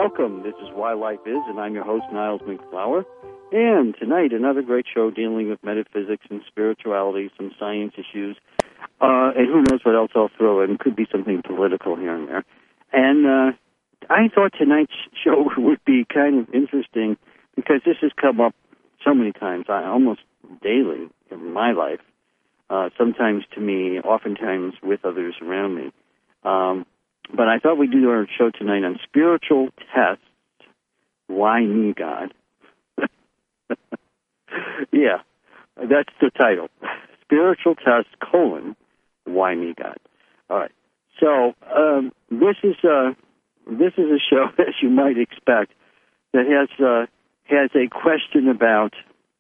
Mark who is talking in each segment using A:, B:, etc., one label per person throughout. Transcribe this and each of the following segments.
A: welcome. This is Why Life Is, and I'm your host, Niles McFlower. And tonight, another great show dealing with metaphysics and spirituality, some science issues, and who knows what else I'll throw in. Could be something political here and there. And I thought tonight's show would be kind of interesting because this has come up so many times, almost daily in my life, sometimes to me, oftentimes with others around me. But I thought we'd do our show tonight on spiritual tests. Why me, God? Yeah, that's the title. Spiritual tests, why me, God? All right. So this is a show, as you might expect, that has a question about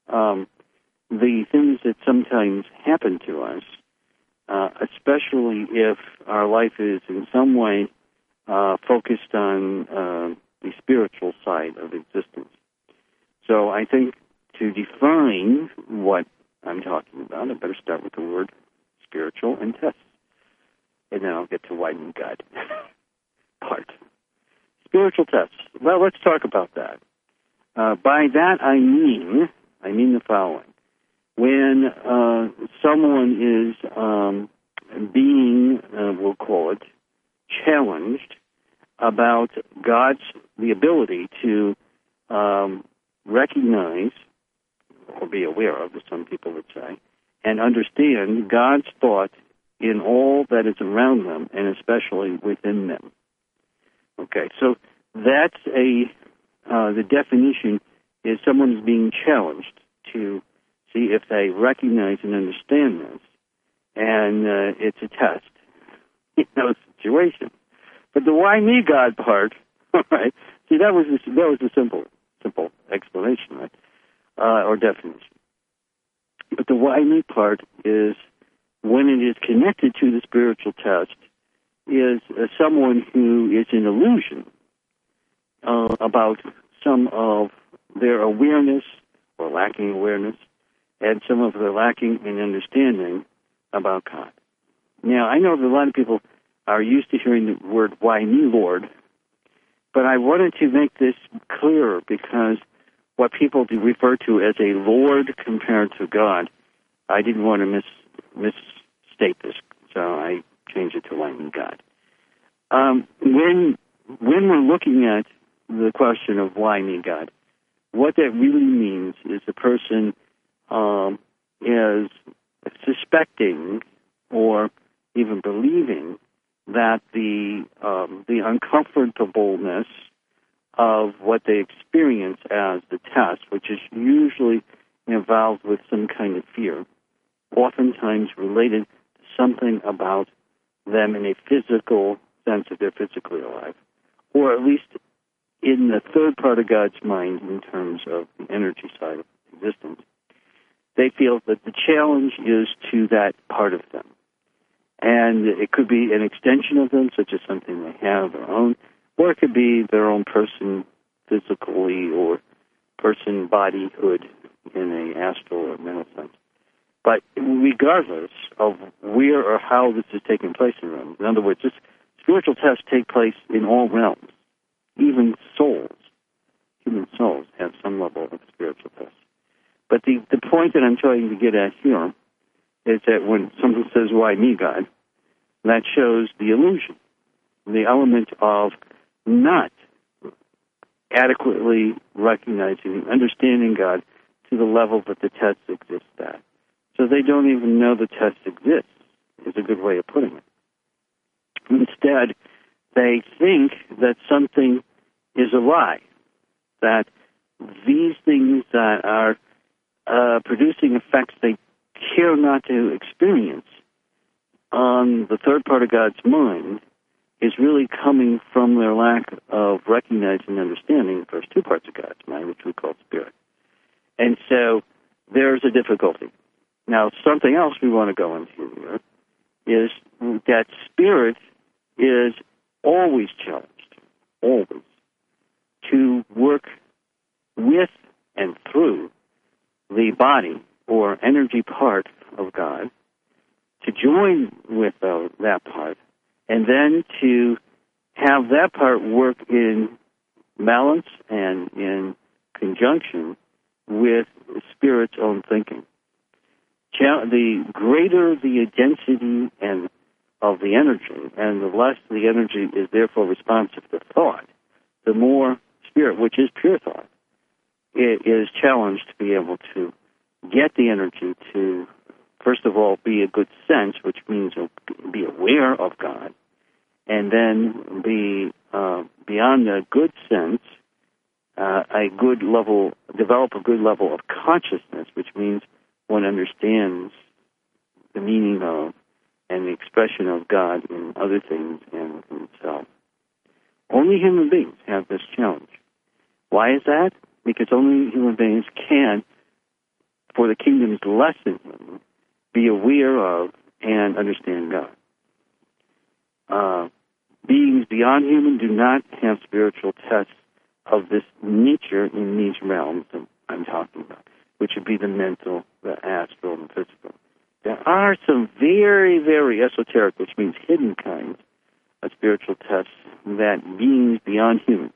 A: the things that sometimes happen to us, especially if our life is in some way focused on the spiritual side of existence. So I think to define what I'm talking about, I better start with the word spiritual and tests. And then I'll get to why me, God part. Spiritual tests. Well, let's talk about that. By that I mean the following. When someone is being, we'll call it, challenged about the ability to recognize or be aware of, as some people would say, and understand God's thought in all that is around them, and especially within them. Okay, so that's the definition is someone is being challenged to see if they recognize and understand this, and it's a test, situation. But the why me, God part, all right, see, that was a simple explanation, right, or definition. But the why me part is when it is connected to the spiritual test, is someone who is in illusion about some of their awareness or lacking awareness and some of their lacking in understanding about God. Now, I know that a lot of people are used to hearing the word, why me, Lord? But I wanted to make this clearer because what people do refer to as a Lord compared to God, I didn't want to misstate this, so I changed it to why me, God. When we're looking at the question of why me, God, what that really means is the person is suspecting or even believing that the uncomfortableness of what they experience as the test, which is usually involved with some kind of fear, oftentimes related to something about them in a physical sense that they're physically alive, or at least in the third part of God's mind in terms of the energy side of existence. They feel that the challenge is to that part of them. And it could be an extension of them, such as something they have, their own, or it could be their own person physically or person bodyhood in an astral or mental sense. But regardless of where or how this is taking place in them, in other words, this spiritual tests take place in all realms, even souls. Human souls have some level of spiritual test. But the point that I'm trying to get at here is that when someone says, why me, God, that shows the illusion, the element of not adequately recognizing and understanding God to the level that the test exists at. So they don't even know the test exists, is a good way of putting it. Instead, they think that something is a lie, that these things that are producing effects they care not to experience on the third part of God's mind is really coming from their lack of recognizing and understanding the first two parts of God's mind, which we call spirit. And so there's a difficulty. Now, something else we want to go into here is that spirit is always challenged, always, to work with and through the body or energy part of God, to join with that part, and then to have that part work in balance and in conjunction with Spirit's own thinking. The greater the density and of the energy, and the less the energy is therefore responsive to thought, the more Spirit, which is pure thought, it is challenged to be able to get the energy to, first of all, be a good sense, which means be aware of God, and then be beyond a good sense, develop a good level of consciousness, which means one understands the meaning of and the expression of God in other things and in itself. Only human beings have this challenge. Why is that? Because only human beings can, for the kingdom's lesson, be aware of and understand God. Beings beyond human do not have spiritual tests of this nature in these realms that I'm talking about, which would be the mental, the astral, and the physical. There are some very, very esoteric, which means hidden kinds of spiritual tests that beings beyond human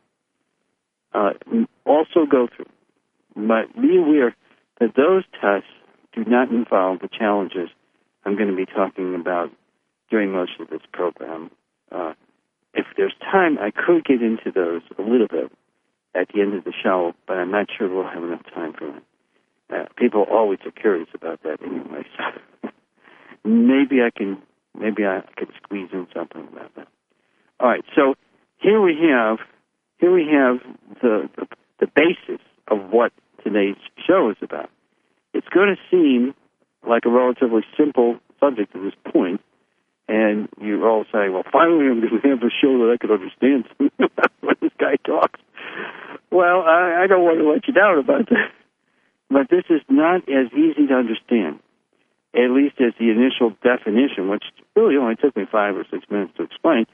A: also go through. But be aware that those tests do not involve the challenges I'm going to be talking about during most of this program. If there's time, I could get into those a little bit at the end of the show, but I'm not sure we'll have enough time for that. People always are curious about that anyway, so maybe I can squeeze in something about that. All right, so here we have the basis of what today's show is about. It's going to seem like a relatively simple subject at this point, and you're all saying, well, finally I'm going to have a show that I can understand when this guy talks. Well, I don't want to let you down about that. But this is not as easy to understand, at least as the initial definition, which really only took me 5 or 6 minutes to explain,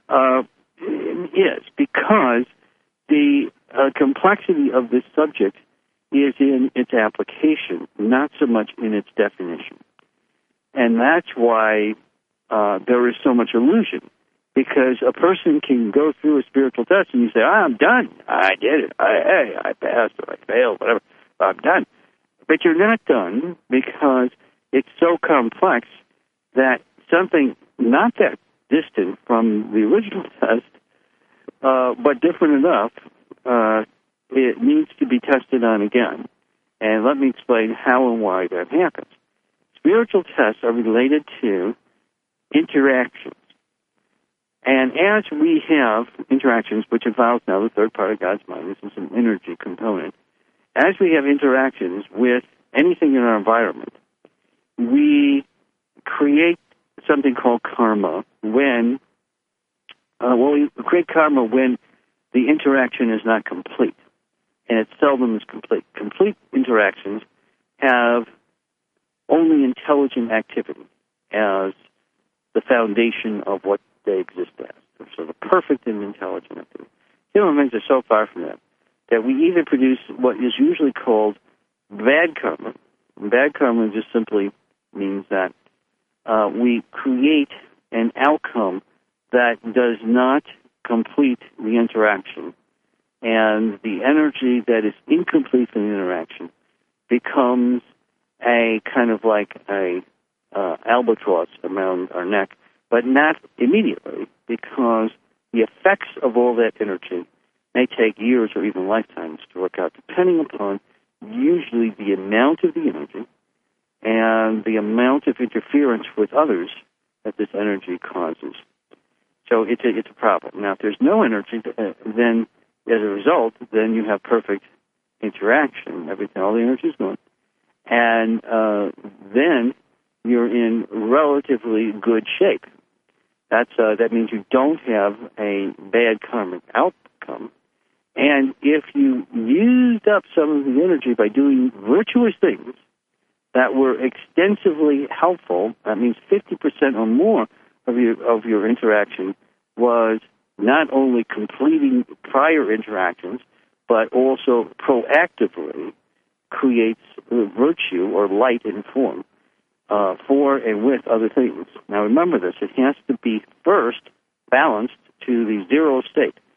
A: is because the complexity of this subject is in its application, not so much in its definition. And that's why there is so much illusion, because a person can go through a spiritual test and you say, I'm done. I did it. I passed or I failed, whatever. I'm done. But you're not done because it's so complex that something not that distant from the original test, but different enough, it needs to be tested on again. And let me explain how and why that happens. Spiritual tests are related to interactions. And as we have interactions, which involves now the third part of God's mind, this is an energy component, as we have interactions with anything in our environment, we create something called karma when, we create karma when the interaction is not complete, and it seldom is complete. Complete interactions have only intelligent activity as the foundation of what they exist as. So the perfect and intelligent activity. Human beings are so far from that we either produce what is usually called bad karma. Bad karma just simply means that we create an outcome that does not complete the interaction, and the energy that is incomplete in the interaction becomes a kind of like a albatross around our neck, but not immediately, because the effects of all that energy may take years or even lifetimes to work out, depending upon usually the amount of the energy and the amount of interference with others that this energy causes. So it's a problem. Now, if there's no energy, then as a result, then you have perfect interaction. All the energy is gone. And then you're in relatively good shape. That means you don't have a bad karmic outcome. And if you used up some of the energy by doing virtuous things that were extensively helpful, that means 50% or more of your interaction was not only completing prior interactions, but also proactively creates virtue or light in form for and with other things. Now remember this, it has to be first balanced to the zero state.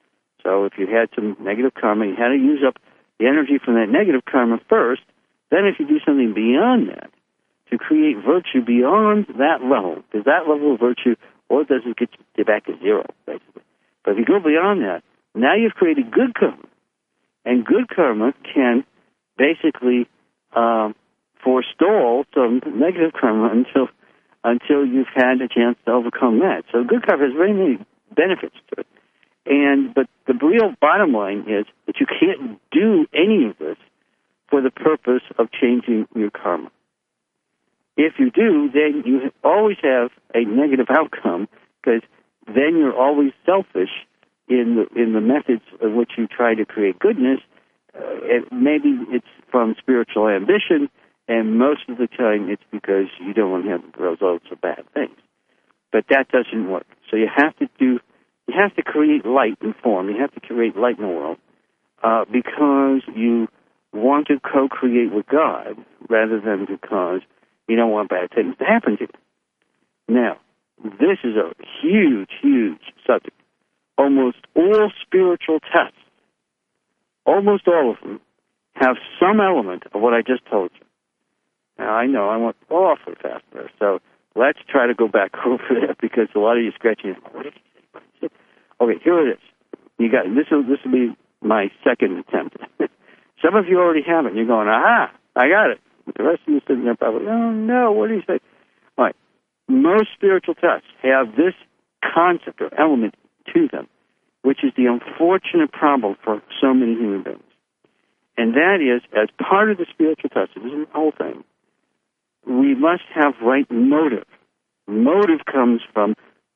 A: So if you had some negative karma, you had to use up the energy from that negative karma first. Then if you do something beyond that, to create virtue beyond that level, because that level of virtue, all it does is get you back to zero, basically. But if you go beyond that, now you've created good karma. And good karma can basically forestall some negative karma until you've had a chance to overcome that. So good karma has very many benefits to it. But the real bottom line is that you can't do any of this for the purpose of changing your karma. If you do, then you always have a negative outcome, because then you're always selfish in the methods of which you try to create goodness. Maybe it's from spiritual ambition, and most of the time it's because you don't want to have the results of bad things. But that doesn't work. So you have to create light in form. You have to create light in the world because you want to co-create with God rather than because you don't want bad things to happen to you. Now, this is a huge, huge subject. Almost all spiritual tests, almost all of them, have some element of what I just told you. Now, I know I went awfully fast there, so let's try to go back over that, because a lot of you scratching your head. What did he say? Okay, here it is. You got this will be my second attempt. Some of you already have it, and you're going, aha, I got it. The rest of you sitting there probably, oh, no, what do you say? All right. Most spiritual tests have this concept or element to them, which is the unfortunate problem for so many human beings. And that is, as part of the spiritual test, this is the whole thing, we must have right motive. Motive comes from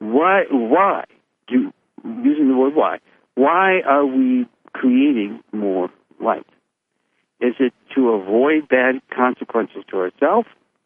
A: using the word why are we creating more light? Is it to avoid bad consequences to ourselves?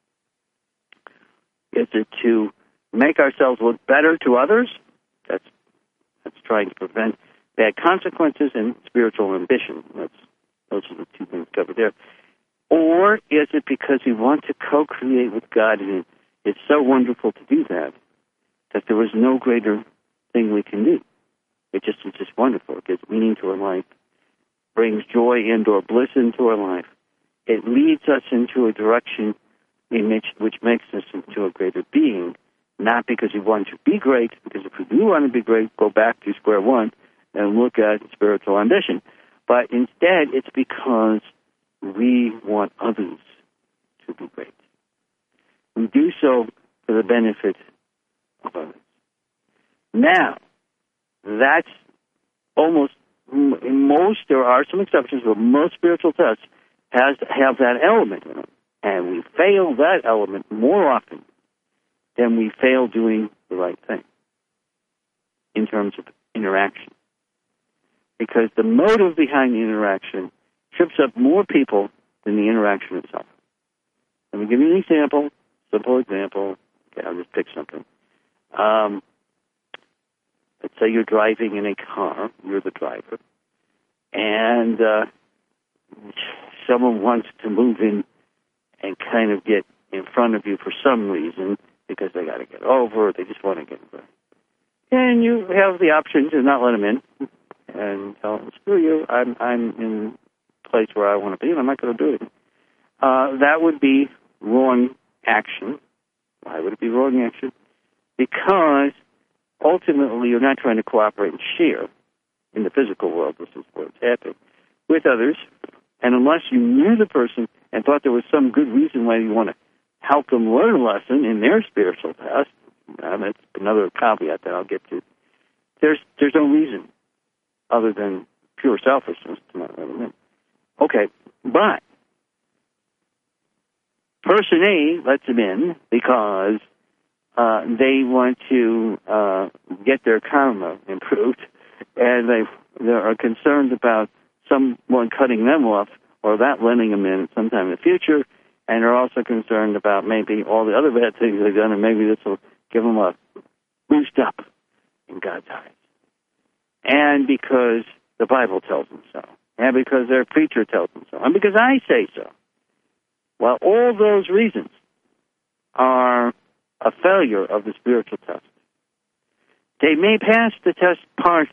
A: Is it to make ourselves look better to others? That's trying to prevent bad consequences, and spiritual ambition. Those are the two things covered there. Or is it because we want to co-create with God, and it's so wonderful to do that there is no greater thing we can do? It's just wonderful. It gives meaning to our life, brings joy and/or bliss into our life. It leads us into a direction which makes us into a greater being, not because we want to be great, because if we do want to be great, go back to square one and look at spiritual ambition. But instead, it's because we want others to be great. We do so for the benefit of others. Now, that's almost, in most, there are some exceptions, but most spiritual tests have that element in them. And we fail that element more often than we fail doing the right thing in terms of interaction. Because the motive behind the interaction trips up more people than the interaction itself. Let me give you an example, simple example. Okay, I'll just pick something. Let's say you're driving in a car, you're the driver, and someone wants to move in and kind of get in front of you for some reason, because they got to get over, they just want to get over. And you have the option to not let them in and tell them, screw you, I'm in a place where I want to be, and I'm not going to do it. That would be wrong action. Why would it be wrong action? Because ultimately you're not trying to cooperate and share in the physical world. This is what's happening with others. And unless you knew the person and thought there was some good reason why you want to help them learn a lesson in their spiritual past, that's another caveat that I'll get to. There's no reason other than pure selfishness to not let them in. Okay, but person A lets them in because they want to get their karma improved, and they are concerned about someone cutting them off or that letting them in sometime in the future, and are also concerned about maybe all the other bad things they've done, and maybe this will give them a boost up in God's eyes. And because the Bible tells them so, and because their preacher tells them so, and because I say so. Well, all those reasons are a failure of the spiritual test. They may pass the test part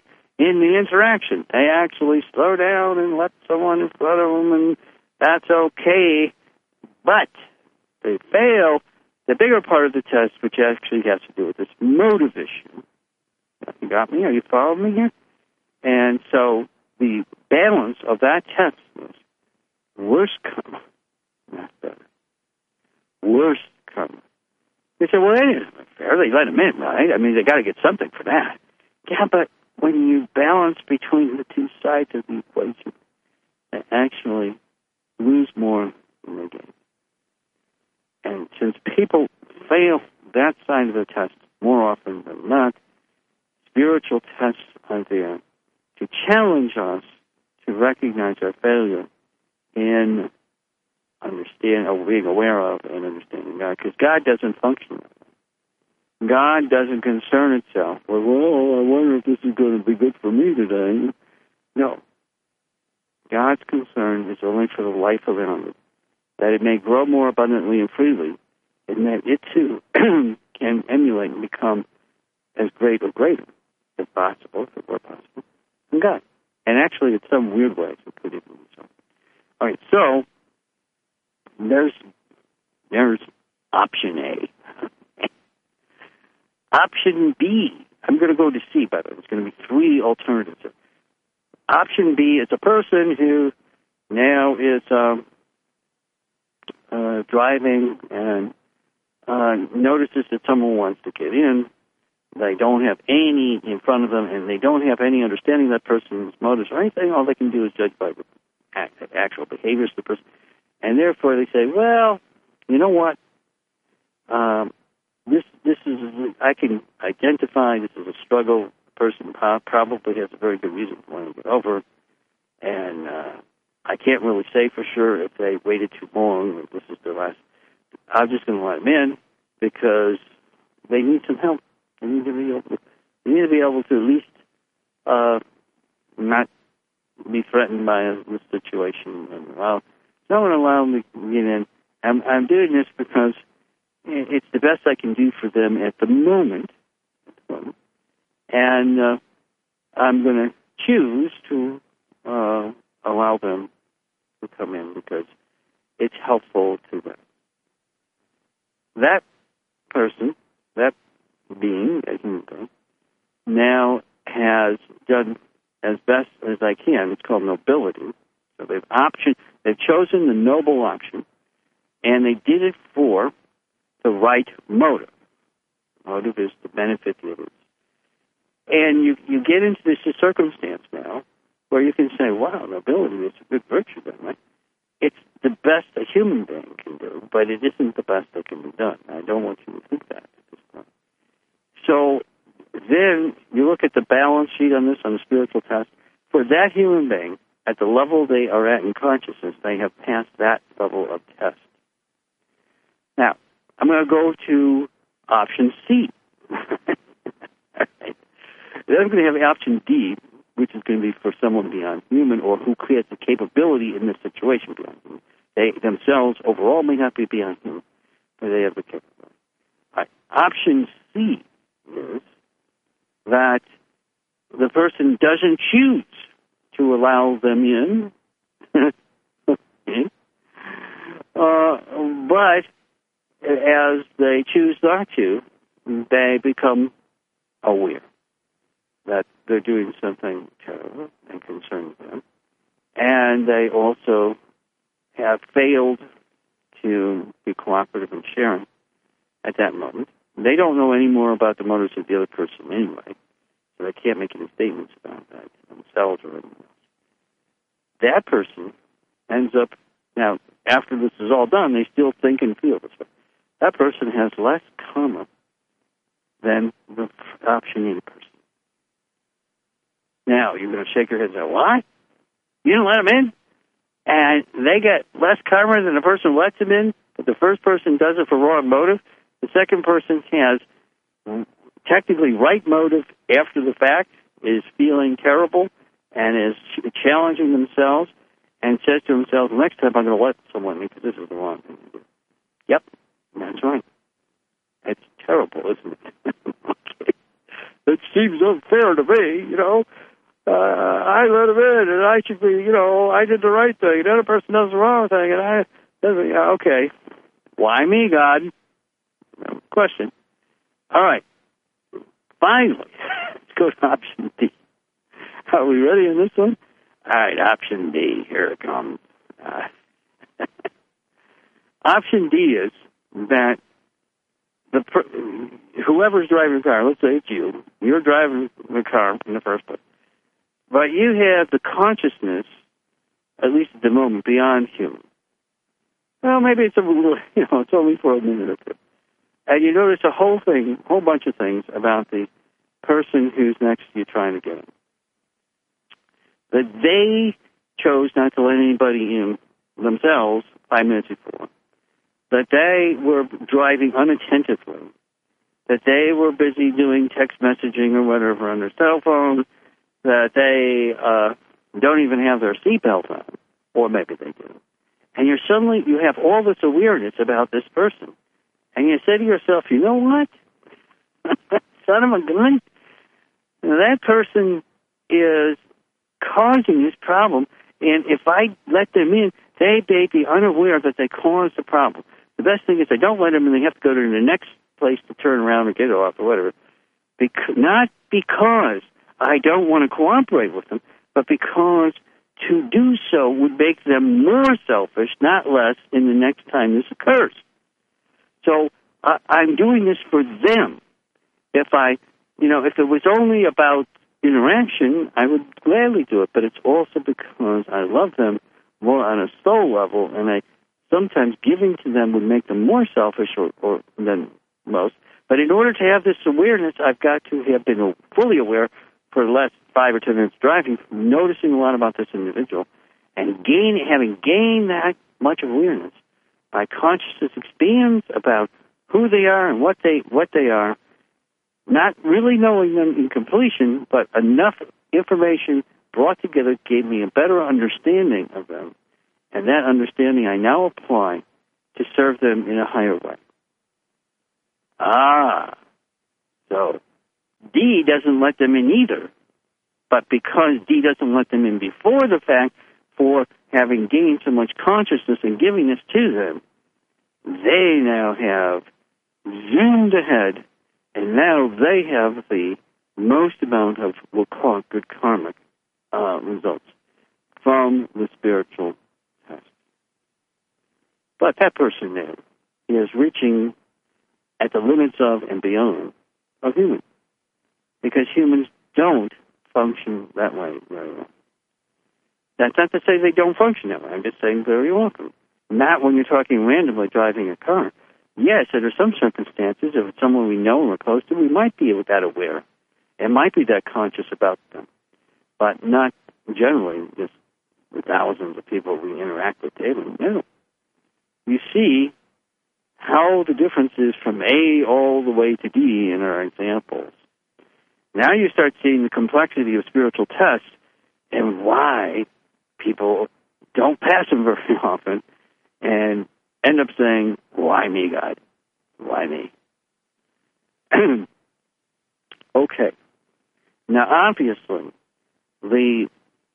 A: in the interaction. They actually slow down and let someone in front of them, and that's okay. But they fail the bigger part of the test, which actually has to do with this motive issue. You got me? Are you following me here? And so the balance of that test is worst come, not better. Worst come. They say, well, that isn't fair. They let them in, right? I mean, they got to get something for that. Yeah, but when you balance between the two sides of the equation, they actually lose more than they gain. And since people fail that side of the test more often than not, spiritual tests are there to challenge us to recognize our failure in being aware of and understanding God. Because God doesn't function that way. God doesn't concern itself with, well, I wonder if this is going to be good for me today. No. God's concern is only for the life around it, that it may grow more abundantly and freely, and that it too can emulate and become as great or greater, if possible, if it were possible, than God. And actually, in some weird ways, it could even be so. All right, so there's option A. Option B, I'm going to go to C, by the way. There's going to be three alternatives. Option B is a person who now is driving and notices that someone wants to get in. They don't have any in front of them, and they don't have any understanding of that person's motives or anything. All they can do is judge by the actual behaviors of the person. And therefore they say, well, you know what? This is, I can identify this is a struggle. The person probably has a very good reason for wanting to get over. And I can't really say for sure if they waited too long or this is their last. I'm just going to let them in because they need some help. They need to be able to at least not be threatened by this situation. And someone allow me to get in. I'm doing this because it's the best I can do for them at the moment. And I'm going to choose to allow them to come in because it's helpful to them. That person, that being, a human being, now has done as best as I can. It's called nobility. So they've chosen the noble option, and they did it for the right motive. Motive is to benefit the others. And you get into this circumstance now where you can say, wow, nobility is a good virtue then, right? It's the best a human being can do, but it isn't the best that can be done. I don't want you to think that at this point. So then you look at the balance sheet on this, on the spiritual test. For that human being, at the level they are at in consciousness, they have passed that level of test. Now, I'm going to go to option C. Right. Then I'm going to have option D, which is going to be for someone beyond human or who creates a capability in this situation beyond human. They themselves overall may not be beyond human, but they have the capability. All right. Option C is that the person doesn't choose to allow them in, okay. But as they choose not to, they become aware that they're doing something terrible and concerns them. And they also have failed to be cooperative and sharing at that moment. They don't know any more about the motives of the other person anyway, so they can't make any statements about that themselves or anyone else. That person ends up, now, after this is all done, they still think and feel this way. That person has less karma than the option A person. Now, you're going to shake your head and say, what? You didn't let them in? And they get less karma than the person who lets them in, but the first person does it for wrong motive? The second person has technically right motive after the fact, is feeling terrible, and is challenging themselves, and says to themselves, next time I'm going to let someone in because this is the wrong thing to do. Yep, that's right. It's terrible, isn't it? Okay. It seems unfair to me, I let him in, and I should be, I did the right thing. The other person does the wrong thing, and okay. Why me, God? Question. All right. Finally, let's go to option D. Are we ready on this one? All right, option D. Here it comes. Option D is that whoever's driving the car, let's say it's you, you're driving the car in the first place, but you have the consciousness, at least at the moment, beyond human. Well, maybe it's a little, it's only for a minute or two. And you notice a whole bunch of things about the person who's next to you trying to get in. That they chose not to let anybody in themselves 5 minutes before. That they were driving unattentively. That they were busy doing text messaging or whatever on their cell phone. That they don't even have their seatbelt on. Or maybe they do. And you have all this awareness about this person. And you say to yourself, you know what? Son of a gun. That person is causing this problem, and if I let them in, they may be unaware that they caused the problem. The best thing is I don't let them in, they have to go to the next place to turn around or get off or whatever. Not because I don't want to cooperate with them, but because to do so would make them more selfish, not less, in the next time this occurs. So I'm doing this for them. If it was only about interaction, I would gladly do it, but it's also because I love them more on a soul level, and sometimes giving to them would make them more selfish or than most. But in order to have this awareness, I've got to have been fully aware for the last 5 or 10 minutes driving, noticing a lot about this individual, and having gained that much awareness. My consciousness expands about who they are and what they are, not really knowing them in completion, but enough information brought together gave me a better understanding of them. And that understanding I now apply to serve them in a higher way. So D doesn't let them in either. But because D doesn't let them in before the fact, for having gained so much consciousness and giving this to them, they now have zoomed ahead, and now they have the most amount of, we'll call it, good karmic results from the spiritual test. But that person now is reaching at the limits of and beyond a human, because humans don't function that way very well. That's not to say they don't function that way. I'm just saying very often. Not when you're talking randomly driving a car. Yes, there are some circumstances, if it's someone we know and we're close to, we might be that aware and might be that conscious about them. But not generally, just the thousands of people we interact with daily. No. You see how the difference is from A all the way to D in our examples. Now you start seeing the complexity of spiritual tests and why people don't pass them very often and end up saying, why me, God? Why me? Okay. Now, obviously, the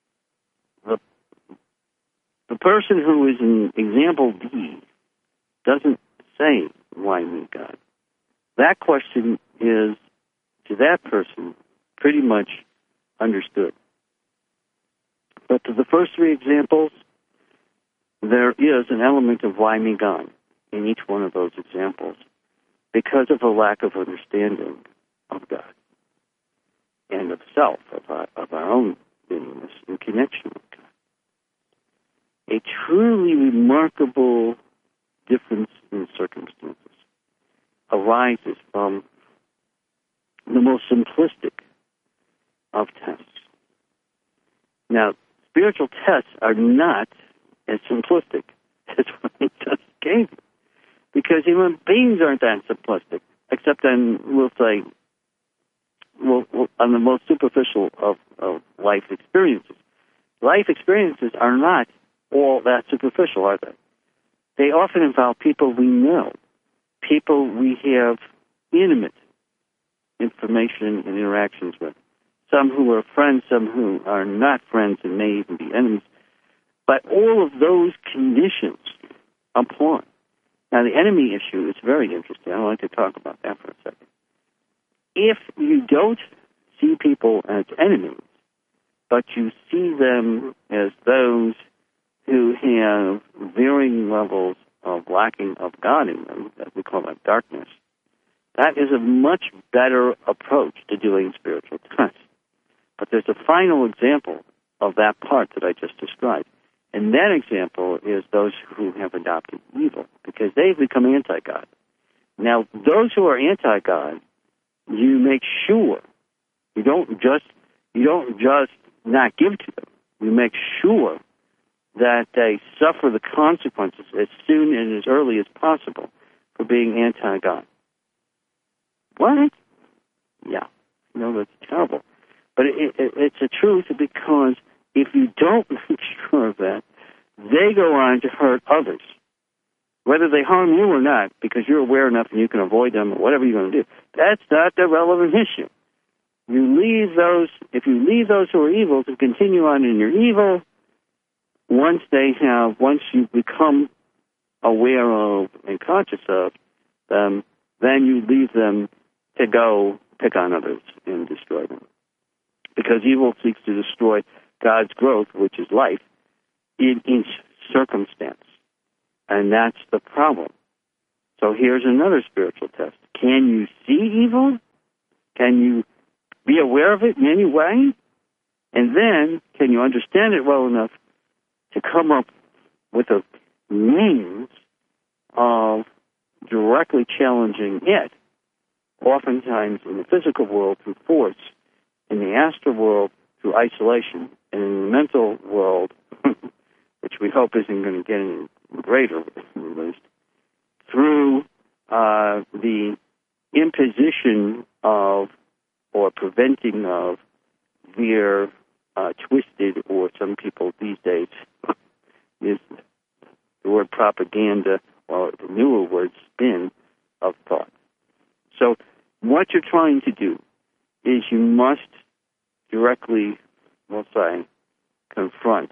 A: person who is in example D doesn't say, why me, God? That question is, to that person, pretty much understood. But to the first 3 examples, there is an element of why me, God, in each one of those examples because of a lack of understanding of God and of self, of our own beingness in connection with God. A truly remarkable difference in circumstances arises from the most simplistic of tests. Now, spiritual tests are not as simplistic as what we just gave you, because human beings aren't that simplistic, except on, we'll say, on the most superficial of life experiences. Life experiences are not all that superficial, are they? They often involve people we know, people we have intimate information and interactions with. some who are friends, some who are not friends and may even be enemies. But all of those conditions apply. Now, the enemy issue is very interesting. I'd like to talk about that for a second. If you don't see people as enemies, but you see them as those who have varying levels of lacking of God in them, that we call that darkness, that is a much better approach to doing spiritual tests. But there's a final example of that part that I just described. And that example is those who have adopted evil, because they've become anti-God. Now, those who are anti-God, you make sure you don't just not give to them. You make sure that they suffer the consequences as soon and as early as possible for being anti-God. What? Yeah, that's terrible. But it's a truth, because if you don't make sure of that, they go on to hurt others. Whether they harm you or not, because you're aware enough and you can avoid them or whatever you're going to do, that's not the relevant issue. If you leave those who are evil to continue on in your evil, once you become aware of and conscious of them, then you leave them to go pick on others and destroy them. Because evil seeks to destroy God's growth, which is life, in each circumstance. And that's the problem. So here's another spiritual test. Can you see evil? Can you be aware of it in any way? And then, can you understand it well enough to come up with a means of directly challenging it, oftentimes in the physical world through force, in the astral world through isolation, and in the mental world, which we hope isn't going to get any greater, at least, through the imposition of or preventing of their twisted, or some people these days use the word propaganda, or the newer word spin, of thought. So what you're trying to do is you must directly, we'll say, confront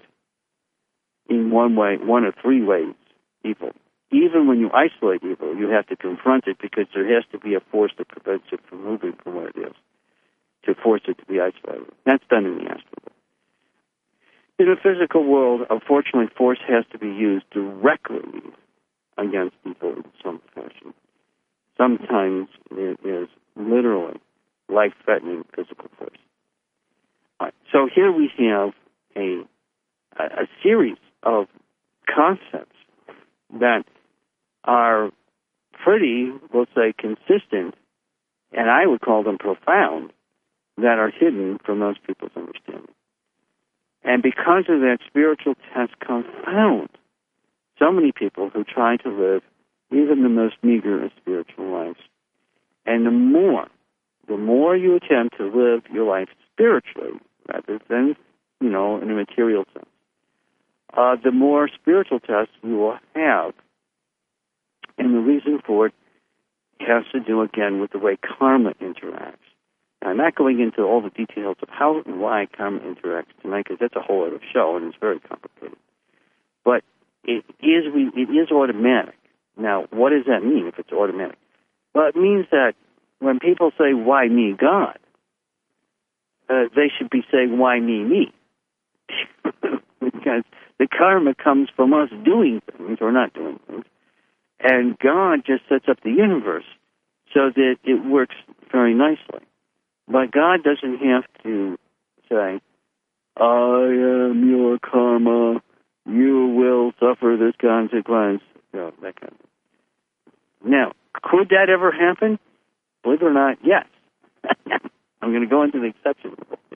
A: in one of three ways evil. Even when you isolate evil, you have to confront it, because there has to be a force that prevents it from moving from where it is, to force it to be isolated. That's done in the astral world. In the physical world, unfortunately, force has to be used directly against evil in some fashion. Sometimes it is literally life-threatening physical force. All right, so here we have a series of concepts that are pretty, we'll say, consistent, and I would call them profound, that are hidden from most people's understanding. And because of that, spiritual tests confound so many people who try to live even the most meager of spiritual lives. And the more you attempt to live your life spiritually, rather than, in a material sense, the more spiritual tests you will have. And the reason for it has to do, again, with the way karma interacts. Now, I'm not going into all the details of how and why karma interacts tonight, because that's a whole other show, and it's very complicated. But it is automatic. Now, what does that mean if it's automatic? Well, it means that when people say, why me, God, they should be saying, why me? Because the karma comes from us doing things or not doing things. And God just sets up the universe so that it works very nicely. But God doesn't have to say, I am your karma, you will suffer this consequence. That kind of thing. Now, could that ever happen? Believe it or not, yes. I'm going to go into the exceptions.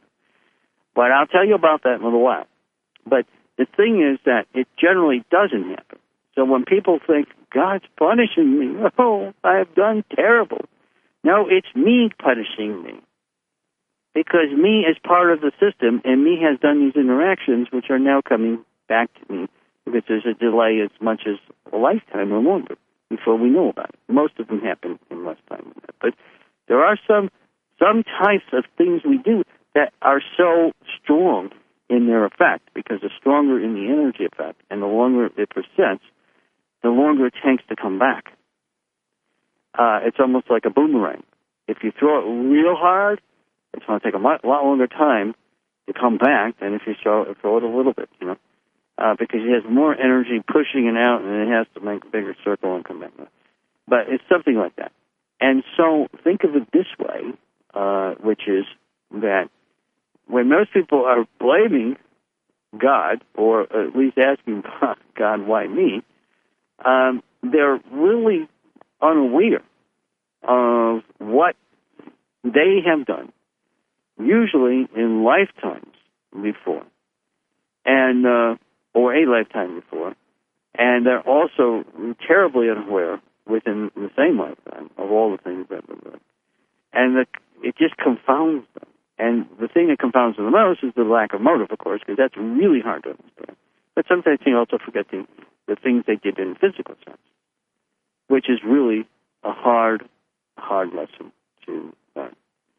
A: But I'll tell you about that in a little while. But the thing is that it generally doesn't happen. So when people think, God's punishing me, I have done terrible. No, it's me punishing me. Because me is part of the system, and me has done these interactions, which are now coming back to me, because there's a delay as much as a lifetime or longer before we know about it. Most of them happen in less time than that. But there are some types of things we do that are so strong in their effect, because the stronger in the energy effect and the longer it persists, the longer it takes to come back. It's almost like a boomerang. If you throw it real hard, it's going to take a lot longer time to come back than if you throw it a little bit, because it has more energy pushing it out, and it has to make a bigger circle and come back. But it's something like that. And so think of it this way, which is that when most people are blaming God, or at least asking God, why me, they're really unaware of what they have done, usually in lifetimes before, and or a lifetime before, and they're also terribly unaware within the same lifetime of all the things that they've done. And it just confounds them. And the thing that confounds them the most is the lack of motive, of course, because that's really hard to understand. But sometimes they also forget the things they did in physical sense, which is really a hard lesson to learn.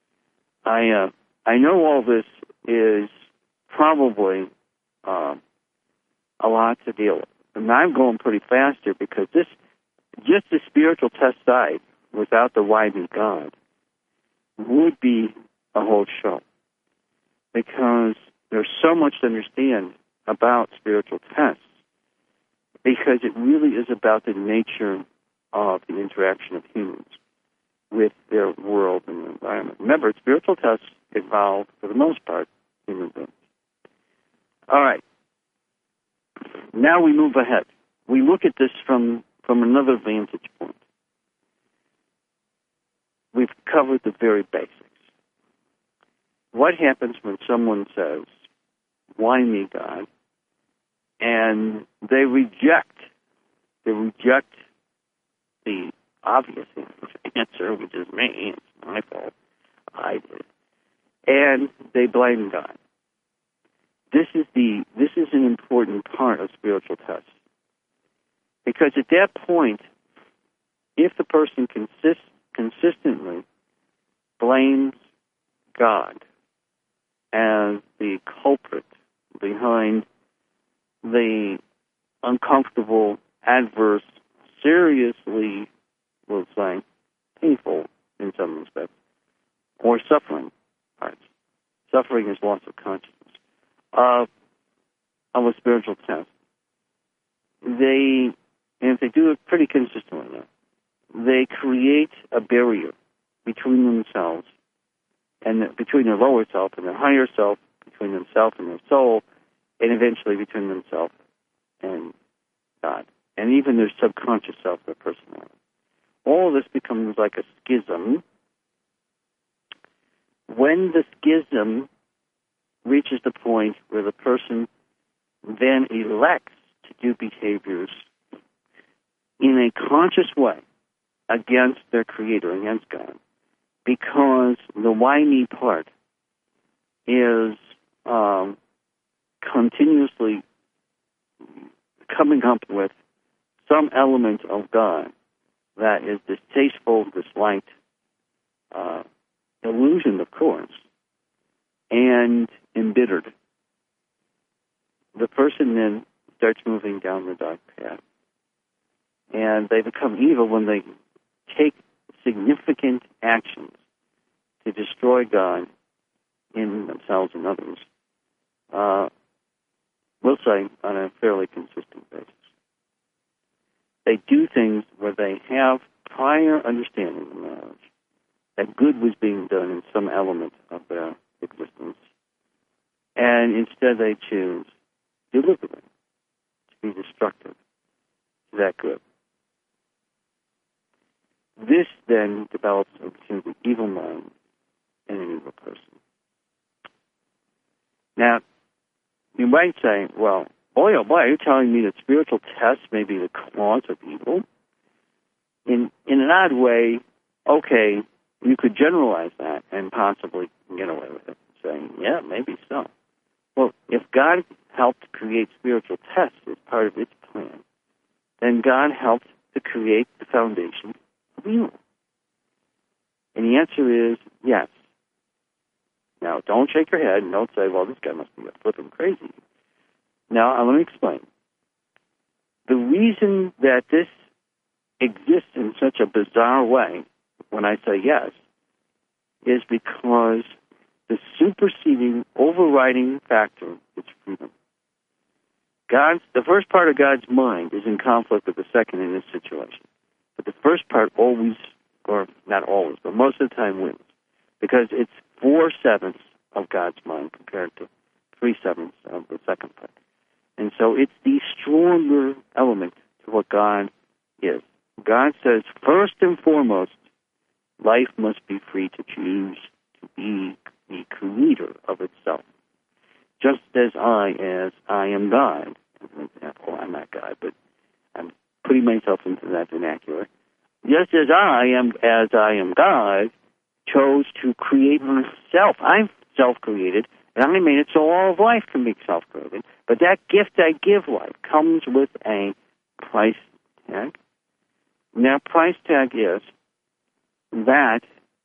A: I know all this is probably a lot to deal with. And I'm going pretty fast here because just the spiritual test side, without the why me God, would be a whole show. Because there's so much to understand about spiritual tests, because it really is about the nature of the interaction of humans with their world and their environment. Remember, spiritual tests involve, for the most part, human beings. All right. Now we move ahead. We look at this from another vantage point. We've covered the very basics. What happens when someone says, why me, God? And they reject the obvious answer, which is me. It's my fault. I did. And they blame God. This is an important part of spiritual tests. Because at that point, if the person consistently blames God as the culprit behind the uncomfortable, adverse, seriously, we'll say, painful in some respects, or suffering parts. Suffering is loss of consciousness of a spiritual test. And if they do it pretty consistently, they create a barrier between themselves and between their lower self and their higher self, between themselves and their soul, and eventually between themselves and God, and even their subconscious self, their personality. All of this becomes like a schism. When the schism reaches the point where the person then elects to do behaviors in a conscious way against their Creator, against God, because the why me part is continuously coming up with some element of God that is distasteful, disliked, illusioned, of course, and embittered. The person then starts moving down the dark path. And they become evil when they take significant actions to destroy God in themselves and others, we'll say, on a fairly consistent basis. They do things where they have prior understanding and knowledge that good was being done in some element of their existence, and instead they choose deliberately to be destructive to that good. This then develops into the evil mind and an evil person. Now, you might say, well, boy, oh boy, are you telling me that spiritual tests may be the cause of evil? In an odd way, okay, you could generalize that and possibly get away with it, saying, yeah, maybe so. Well, if God helped create spiritual tests as part of its plan, then God helped to create the foundation of evil. And the answer is yes. Now, don't shake your head and don't say, well, this guy must be flipping crazy. Now, let me explain. The reason that this exists in such a bizarre way, when I say yes, is because the superseding, overriding factor is freedom. The first part of God's mind is in conflict with the second in this situation. But the first part always, or not always, but most of the time wins. Because it's 4/7 of God's mind compared to 3/7 of the second part. And so it's the stronger element to what God is. God says, first and foremost, life must be free to choose to be the creator of itself. Just as I am God, as an example, I'm not God, but I'm putting myself into that vernacular. Just as I am God, chose to create myself. I'm self-created, and I made it so all of life can be self-created. But that gift I give life comes with a price tag. Now, price tag is that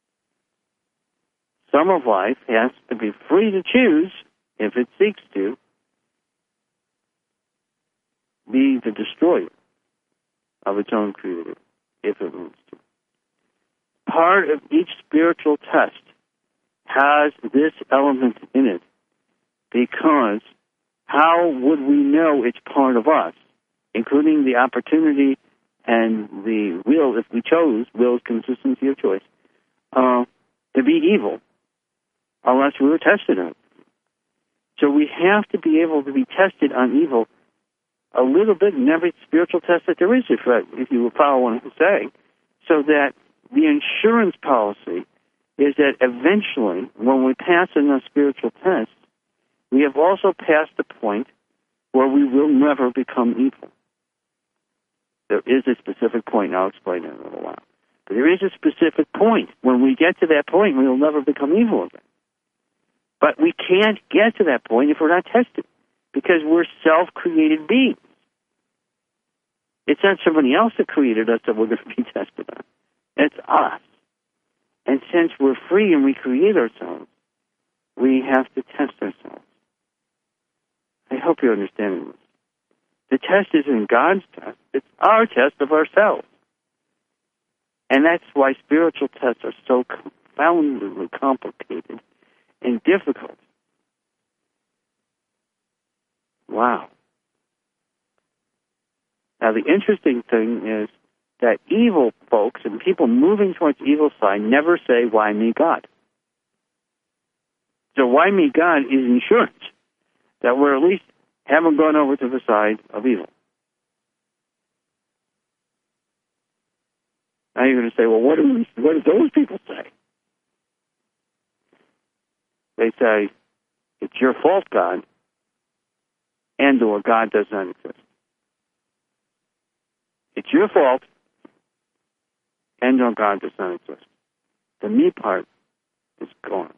A: some of life has to be free to choose, if it seeks to, be the destroyer of its own creator, if it wants to. Part of each spiritual test has this element in it, because how would we know it's part of us, including the opportunity and the will, if we chose, will is consistency of choice, to be evil, unless we were tested on it. So we have to be able to be tested on evil a little bit in every spiritual test that there is, if you will follow what I'm saying, so that the insurance policy is that eventually, when we pass enough spiritual tests, we have also passed the point where we will never become evil. There is a specific point, and I'll explain it in a little while. But there is a specific point. When we get to that point, we will never become evil again. But we can't get to that point if we're not tested, because we're self-created beings. It's not somebody else that created us that we're going to be tested on. It's us. And since we're free and we create ourselves, we have to test ourselves. I hope you're understanding this. The test isn't God's test. It's our test of ourselves. And that's why spiritual tests are so confoundedly complicated and difficult. Wow. Now, the interesting thing is that evil folks and people moving towards evil side never say, why me, God? So why me, God is insurance that we're at least haven't gone over to the side of evil. Now you're going to say, well, what do those people say? They say, it's your fault, God, and or God does not exist. It's your fault, and or God does not exist. The me part is gone.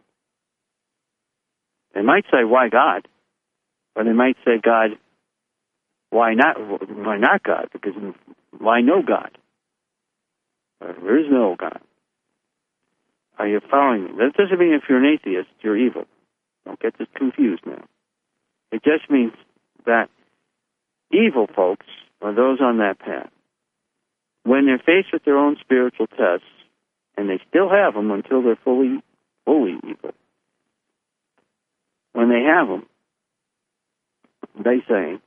A: They might say, why God? Or they might say, God, why not God? Because why no God? There is no God. Are you following me? That doesn't mean if you're an atheist, you're evil. Don't get this confused now. It just means that evil folks, or those on that path, when they're faced with their own spiritual tests, and they still have them until they're fully evil, when they have them, they say,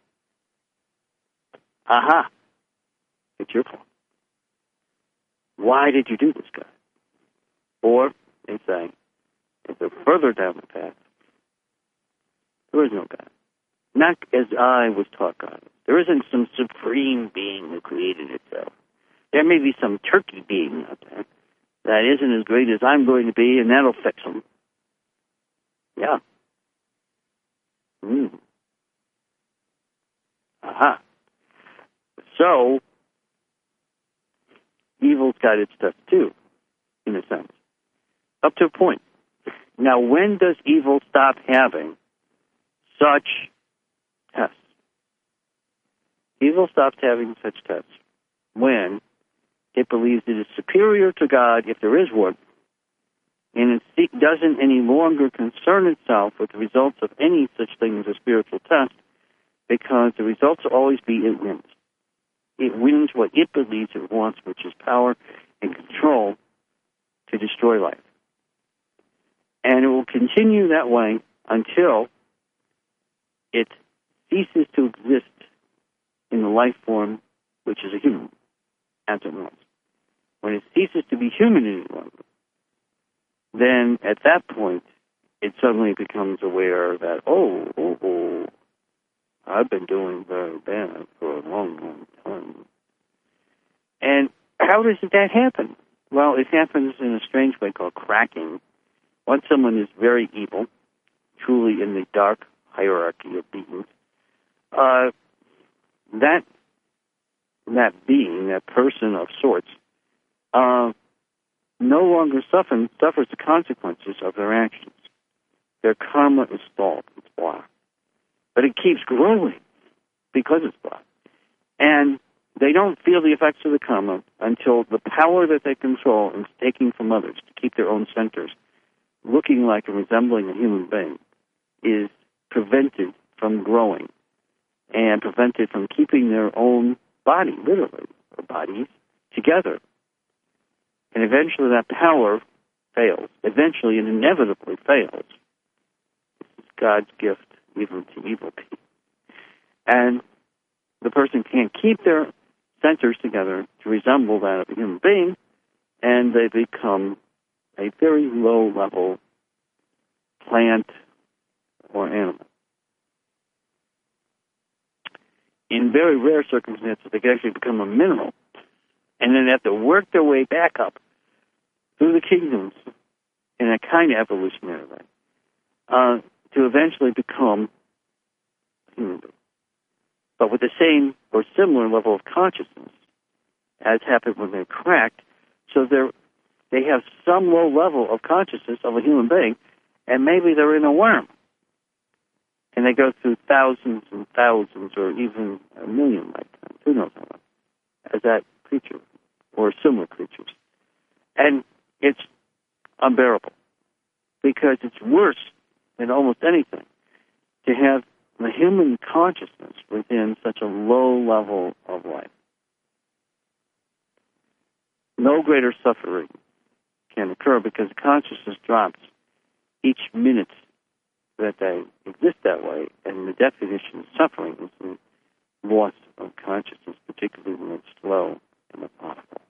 A: aha, it's your fault. Why did you do this, God? Or they say, if they're further down the path, there is no God. Not as I was taught God. There isn't some supreme being who created itself. There may be some turkey being out there that isn't as great as I'm going to be, and that'll fix them. Yeah. Aha. So, evil's got its stuff too, in a sense. Up to a point. Now, when does evil stop having such tests? Evil stops having such tests when it believes it is superior to God, if there is one, and it doesn't any longer concern itself with the results of any such thing as a spiritual test, because the results will always be it wins. It wins what it believes it wants, which is power and control to destroy life. And it will continue that way until it ceases to exist in the life form, which is a human, as it was. When it ceases to be human any longer, then at that point, it suddenly becomes aware that, I've been doing very bad for a long, long time. And how does that happen? Well, it happens in a strange way called cracking. Once someone is very evil, truly in the dark hierarchy of beings, that being, that person of sorts, no longer suffers the consequences of their actions. Their karma is stalled. It's blocked. But it keeps growing because it's blocked. And they don't feel the effects of the karma until the power that they control is taking from others to keep their own centers looking like and resembling a human being is prevented from growing and prevented from keeping their own body, literally, or bodies, together. And eventually that power fails. Eventually and inevitably fails. This is God's gift even to evil people. And the person can't keep their centers together to resemble that of a human being, and they become a very low-level plant or animal. In very rare circumstances, they can actually become a mineral, and then they have to work their way back up through the kingdoms in a kind of evolutionary way to eventually become human beings, but with the same or similar level of consciousness as happened when they're cracked, so they have some low level of consciousness of a human being, and maybe they're in a worm. And they go through thousands and thousands or even a million lifetimes, who knows how long, as that creature or similar creatures. And it's unbearable because it's worse than almost anything to have the human consciousness within such a low level of life. No greater suffering can occur because consciousness drops each minute that they exist that way, and the definition of suffering is the loss of consciousness, particularly when it's slow and methodical.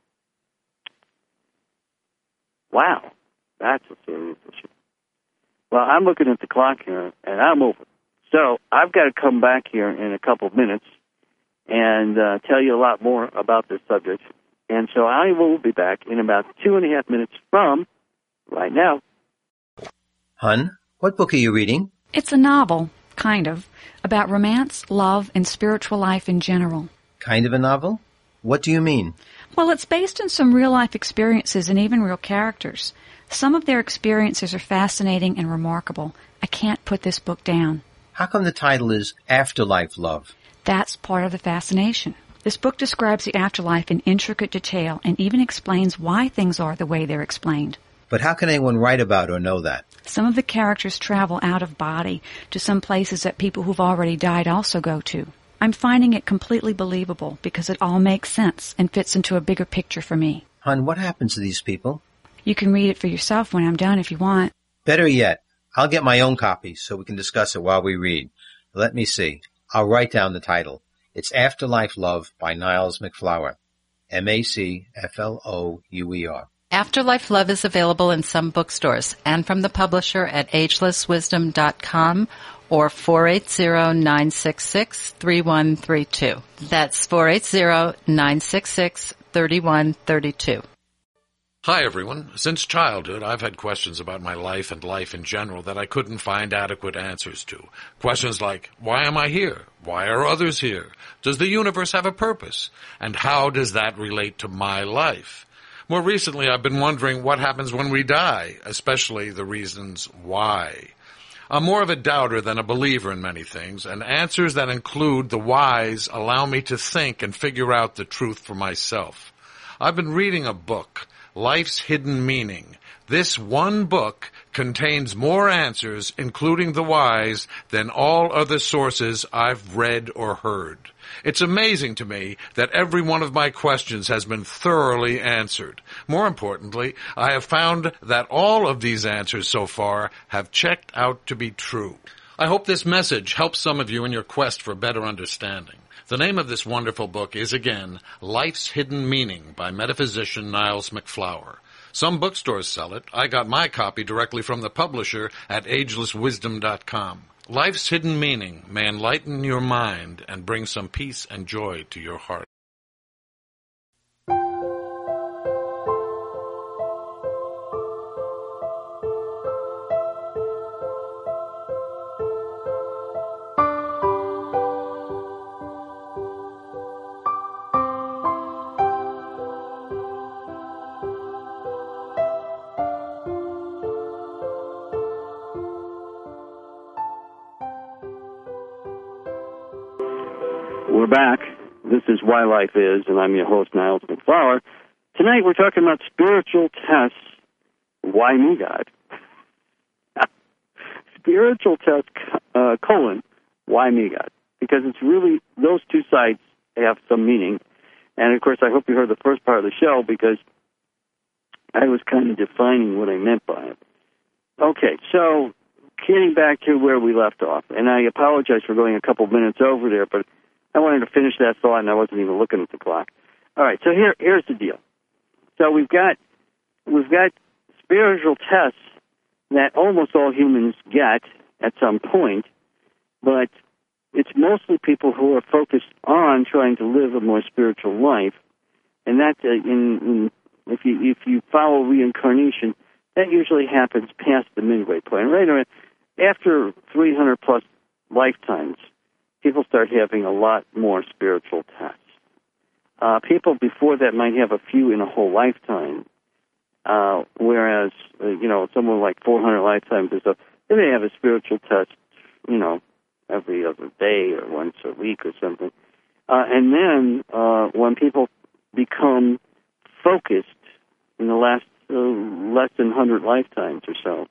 A: Wow, that's a serious issue. Well, I'm looking at the clock here, and I'm over. So I've got to come back here in a couple of minutes and tell you a lot more about this subject. And so I will be back in about 2.5 minutes from right now.
B: Hun, what book are you reading?
C: It's a novel, kind of, about romance, love, and spiritual life in general.
B: Kind of a novel? What do you mean?
C: Well, it's based on some real-life experiences and even real characters. Some of their experiences are fascinating and remarkable. I can't put this book down.
B: How come the title is Afterlife Love?
C: That's part of the fascination. This book describes the afterlife in intricate detail and even explains why things are the way they're explained.
B: But how can anyone write about or know that?
C: Some of the characters travel out of body to some places that people who've already died also go to. I'm finding it completely believable because it all makes sense and fits into a bigger picture for me.
B: Hun, what happens to these people?
C: You can read it for yourself when I'm done if you want.
B: Better yet, I'll get my own copy so we can discuss it while we read. Let me see. I'll write down the title. It's Afterlife Love by Niles MacFlouer. MacFlouer.
D: Afterlife Love is available in some bookstores and from the publisher at agelesswisdom.com or 480-966-3132. That's 480-966-3132.
E: Hi, everyone. Since childhood, I've had questions about my life and life in general that I couldn't find adequate answers to. Questions like, why am I here? Why are others here? Does the universe have a purpose? And how does that relate to my life? More recently, I've been wondering what happens when we die, especially the reasons why. I'm more of a doubter than a believer in many things, and answers that include the whys allow me to think and figure out the truth for myself. I've been reading a book Life's Hidden Meaning. This one book contains more answers, including the whys, than all other sources I've read or heard. It's amazing to me that every one of my questions has been thoroughly answered. More importantly, I have found that all of these answers so far have checked out to be true. I hope this message helps some of you in your quest for better understanding. The name of this wonderful book is, again, Life's Hidden Meaning by metaphysician Niles MacFlower. Some bookstores sell it. I got my copy directly from the publisher at agelesswisdom.com. Life's Hidden Meaning may enlighten your mind and bring some peace and joy to your heart.
A: We're back. This is Why Life Is, and I'm your host, Niles MacFlower. Tonight we're talking about spiritual tests. Why me, God? Spiritual test, why me, God? Because it's really, those two sides have some meaning. And, of course, I hope you heard the first part of the show because I was kind of defining what I meant by it. Okay, so getting back to where we left off, and I apologize for going a couple minutes over there, but I wanted to finish that thought, and I wasn't even looking at the clock. All right, so here's the deal. So we've got spiritual tests that almost all humans get at some point, but it's mostly people who are focused on trying to live a more spiritual life, and that if you follow reincarnation, that usually happens past the midway point. Right around, after 300 plus lifetimes, people start having a lot more spiritual tests. People before that might have a few in a whole lifetime, whereas, someone like 400 lifetimes or so, they may have a spiritual test, every other day or once a week or something. And then when people become focused in the last less than 100 lifetimes or so,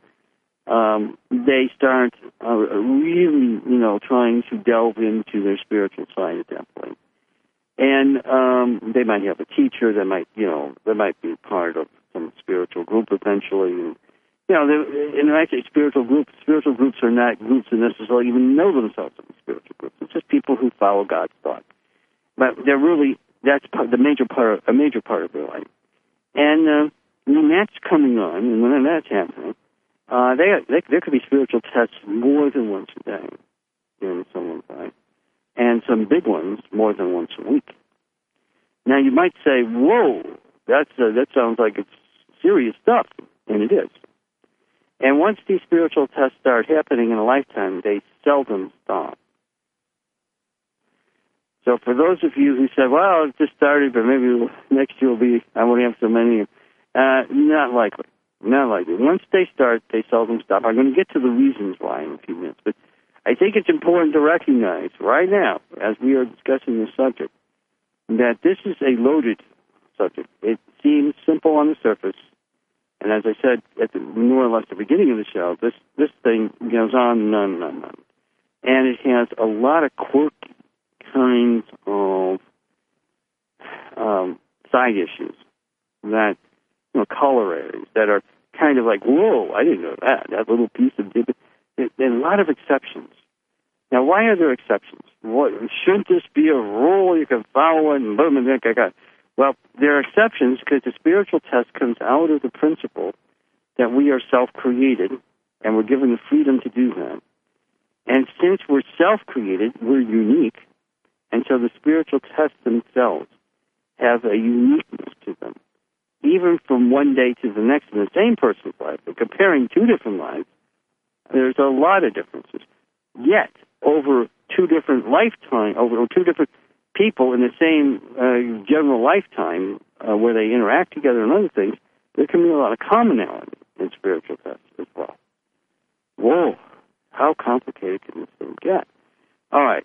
A: they start really, trying to delve into their spiritual side at that point. And they might have a teacher that might be part of some spiritual group eventually. And, and I say spiritual groups are not groups that necessarily even know themselves as spiritual groups. It's just people who follow God's thought. But they're really, that's a major part of their life. And when that's coming on, and when that's happening, there could be spiritual tests more than once a day in someone's life, and some big ones more than once a week. Now, you might say, whoa, that sounds like it's serious stuff, and it is. And once these spiritual tests start happening in a lifetime, they seldom stop. So for those of you who said, well, it just started, but maybe next year I won't have so many, not likely. Not likely. Once they start, they seldom stop. I'm going to get to the reasons why in a few minutes, but I think it's important to recognize right now, as we are discussing this subject, that this is a loaded subject. It seems simple on the surface, and as I said at more or less the beginning of the show, this thing goes on and on and on and on. And it has a lot of quirky kinds of side issues that, corollaries that are kind of like, whoa, I didn't know that little piece of dip. There's a lot of exceptions. Now, why are there exceptions? Shouldn't this be a rule you can follow and boom, and then Well, there are exceptions because the spiritual test comes out of the principle that we are self-created and we're given the freedom to do that. And since we're self-created, we're unique, and so the spiritual tests themselves have a uniqueness to them. Even from one day to the next in the same person's life, but comparing two different lives, there's a lot of differences. Yet, over two different people in the same general lifetime where they interact together and other things, there can be a lot of commonality in spiritual tests as well. Whoa, how complicated can this thing get? All right.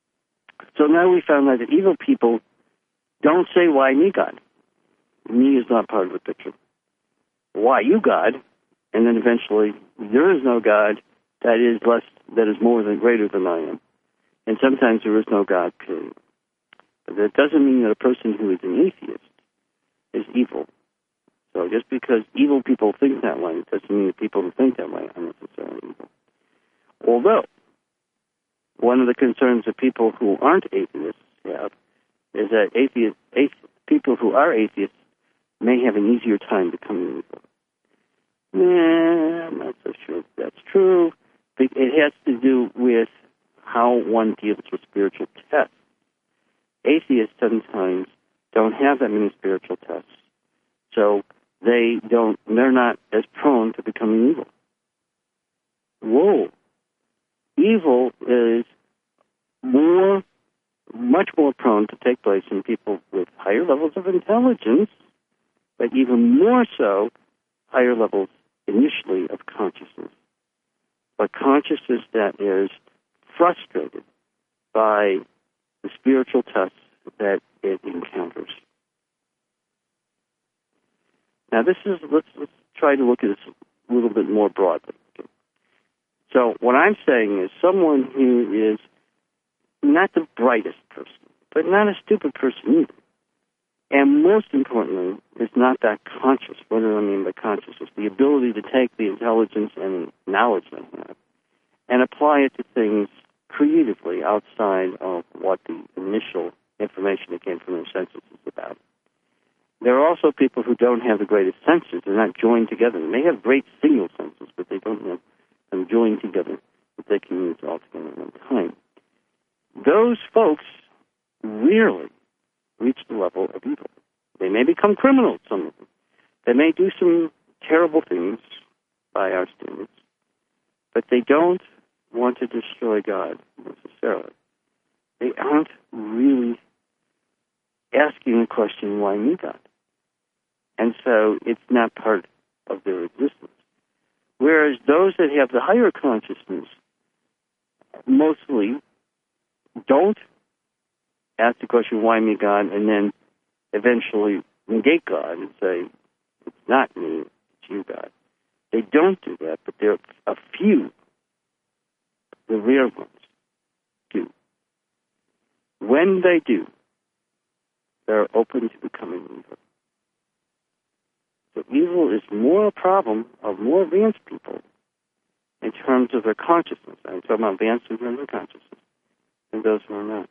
A: So now we found out that evil people don't say, why me, God? Me is not part of the picture. Why you God? And then eventually, there is no God that is more than greater than I am. And sometimes there is no God, period. But that doesn't mean that a person who is an atheist is evil. So just because evil people think that way, doesn't mean that people who think that way are necessarily evil. Although, one of the concerns that people who aren't atheists have is that people who are atheists may have an easier time becoming evil. I'm not so sure that's true. It has to do with how one deals with spiritual tests. Atheists sometimes don't have that many spiritual tests, so they're not as prone to becoming evil. Whoa. Evil is much more prone to take place in people with higher levels of intelligence, but even more so, higher levels initially of consciousness. But consciousness that is frustrated by the spiritual tests that it encounters. Now, let's try to look at this a little bit more broadly. Okay? So, what I'm saying is someone who is not the brightest person, but not a stupid person either. And most importantly, is not that conscious. What do I mean by consciousness? The ability to take the intelligence and knowledge they have and apply it to things creatively outside of what the initial information that came from their senses is about. There are also people who don't have the greatest senses. They're not joined together. They may have great single senses, but they don't have them joined together that they can use all together at one time. Those folks rarely reach the level of evil. They may become criminals, some of them. They may do some terrible things by our standards, but they don't want to destroy God necessarily. They aren't really asking the question, why me, God? And so it's not part of their existence. Whereas those that have the higher consciousness mostly don't ask the question, why me, God, and then eventually negate God and say, it's not me, it's you, God. They don't do that, but there are a few, the rare ones, do. When they do, they're open to becoming evil. So evil is more a problem of more advanced people in terms of their consciousness. I'm talking about advanced in terms of consciousness, and those who are not.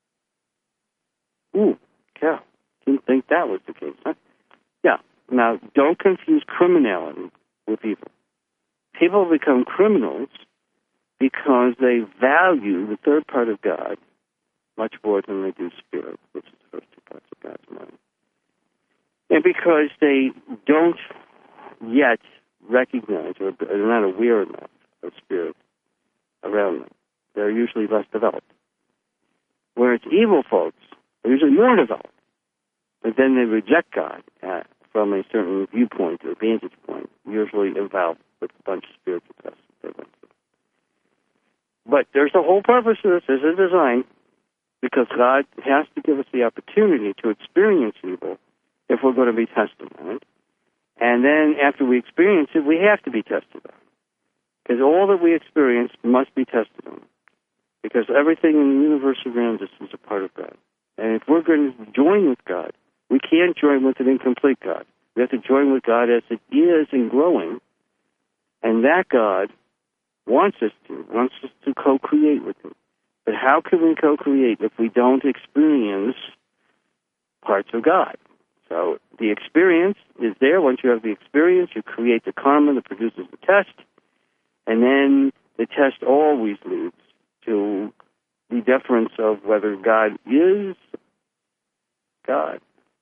A: Ooh, Carol, didn't think that was the case, huh? Yeah. Now, don't confuse criminality with evil. People become criminals because they value the third part of God much more than they do spirit, which is the first two parts of God's mind. And because they don't yet recognize or are not aware enough of spirit around them. They're usually less developed. Whereas evil folks are usually more developed, but then they reject God from a certain viewpoint or vantage point, usually involved with a bunch of spiritual tests they went through. But there's a whole purpose to this. There's a design, because God has to give us the opportunity to experience evil if we're going to be tested on it. And then after we experience it, we have to be tested on it. Because all that we experience must be tested on. Because everything in the universe around us is a part of God. And if we're going to join with God, we can't join with an incomplete God. We have to join with God as it is and growing. And that God wants us to co-create with Him. But how can we co-create if we don't experience parts of God? So the experience is there. Once you have the experience, you create the karma that produces the test. And then the test always leads to the deference of whether God is God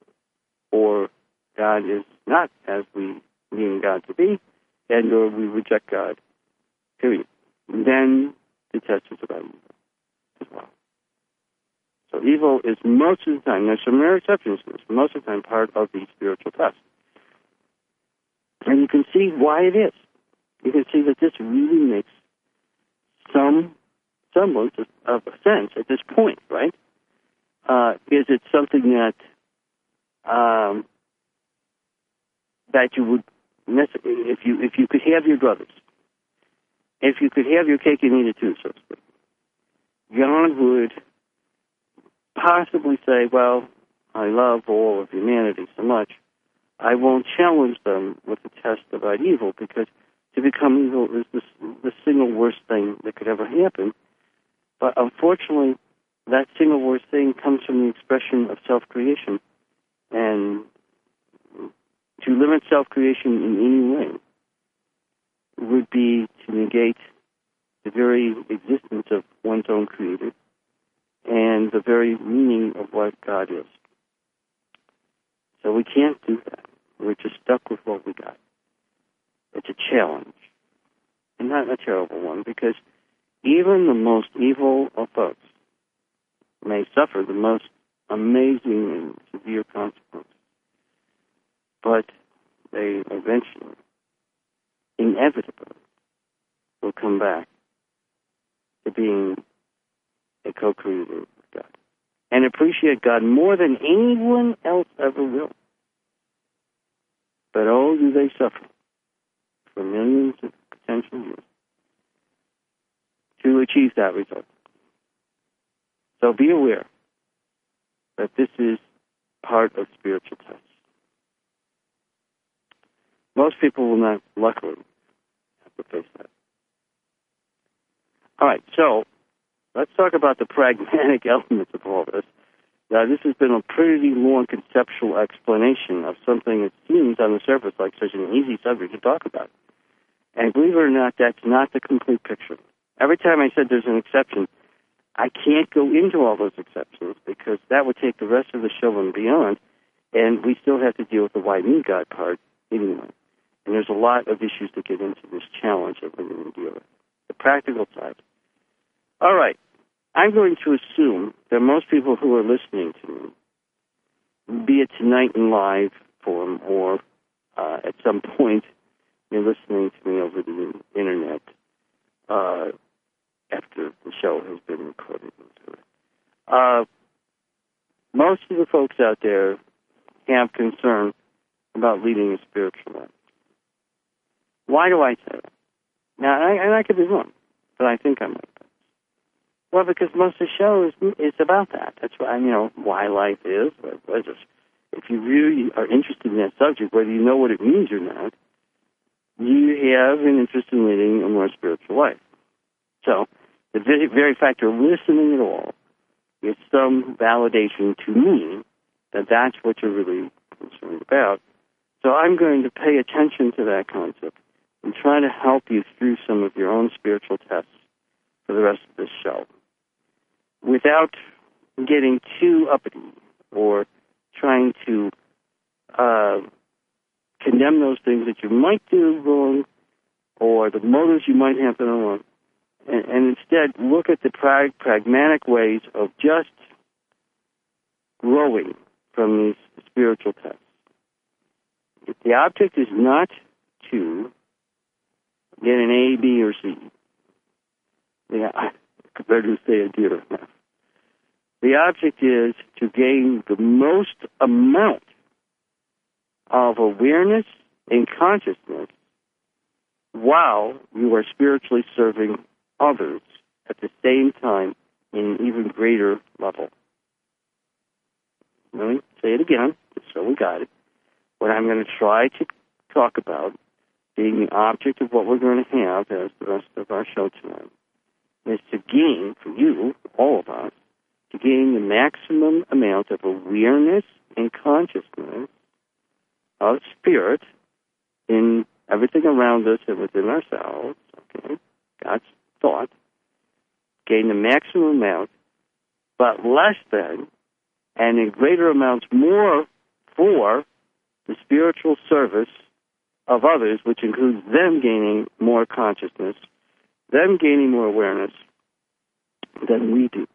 A: or God is not as we mean God to be, and or we reject God, period. And then the test is about evil as well. So evil is most of the time, there's some rare exceptions to this, most of the time part of the spiritual test. And you can see why it is. You can see that this really makes some semblance of a sense at this point, right? Is it something that that you would, if you could have your druthers, if you could have your cake and eat it too, so to speak, John would possibly say, well, I love all of humanity so much, I won't challenge them with the test about evil, because to become evil is the single worst thing that could ever happen. But unfortunately, that single worst thing comes from the expression of self-creation. And to limit self-creation in any way would be to negate the very existence of one's own creator and the very meaning of what God is. So we can't do that. We're just stuck with what we got. It's a challenge, and not a terrible one, because even the most evil of folks may suffer the most amazing and severe consequences, but they eventually, inevitably, will come back to being a co-creator with God and appreciate God more than anyone else ever will. But oh, do they suffer for millions of potential years to achieve that result. So be aware that this is part of spiritual tests. Most people will not, luckily, have to face that. All right, so let's talk about the pragmatic elements of all this. Now, this has been a pretty long conceptual explanation of something that seems on the surface like such an easy subject to talk about. And believe it or not, that's not the complete picture. Every time I said there's an exception, I can't go into all those exceptions because that would take the rest of the show and beyond, and we still have to deal with the why me God part anyway. And there's a lot of issues to get into this challenge that we're going to deal with. The practical side. All right. I'm going to assume that most people who are listening to me, be it tonight in live form or at some point you're listening to me over the internet after the show has been recorded. Most of the folks out there have concern about leading a spiritual life. Why do I say that? Now, I could be wrong, but I think I might. Well, because most of the show is about that. That's why, why life is. If you really are interested in that subject, whether you know what it means or not, you have an interest in leading a more spiritual life. So the very fact you're listening at all is some validation to me that that's what you're really concerned about. So I'm going to pay attention to that concept and try to help you through some of your own spiritual tests for the rest of this show, without getting too uppity or trying to condemn those things that you might do wrong or the motives you might have done wrong, and instead look at the pragmatic ways of just growing from these spiritual tests. If the object is not to get an A, B, or C, I could better say a D or an F. The object is to gain the most amount of awareness and consciousness while you are spiritually serving others at the same time in an even greater level. Let me say it again, just so we got it. What I'm going to try to talk about, being the object of what we're going to have as the rest of our show tonight, is to gain, for you, all of us, to gain the maximum amount of awareness and consciousness of spirit in everything around us and within ourselves, okay, God's thought, gain the maximum amount, but less than, and in greater amounts more for the spiritual service of others, which includes them gaining more consciousness, them gaining more awareness than we do.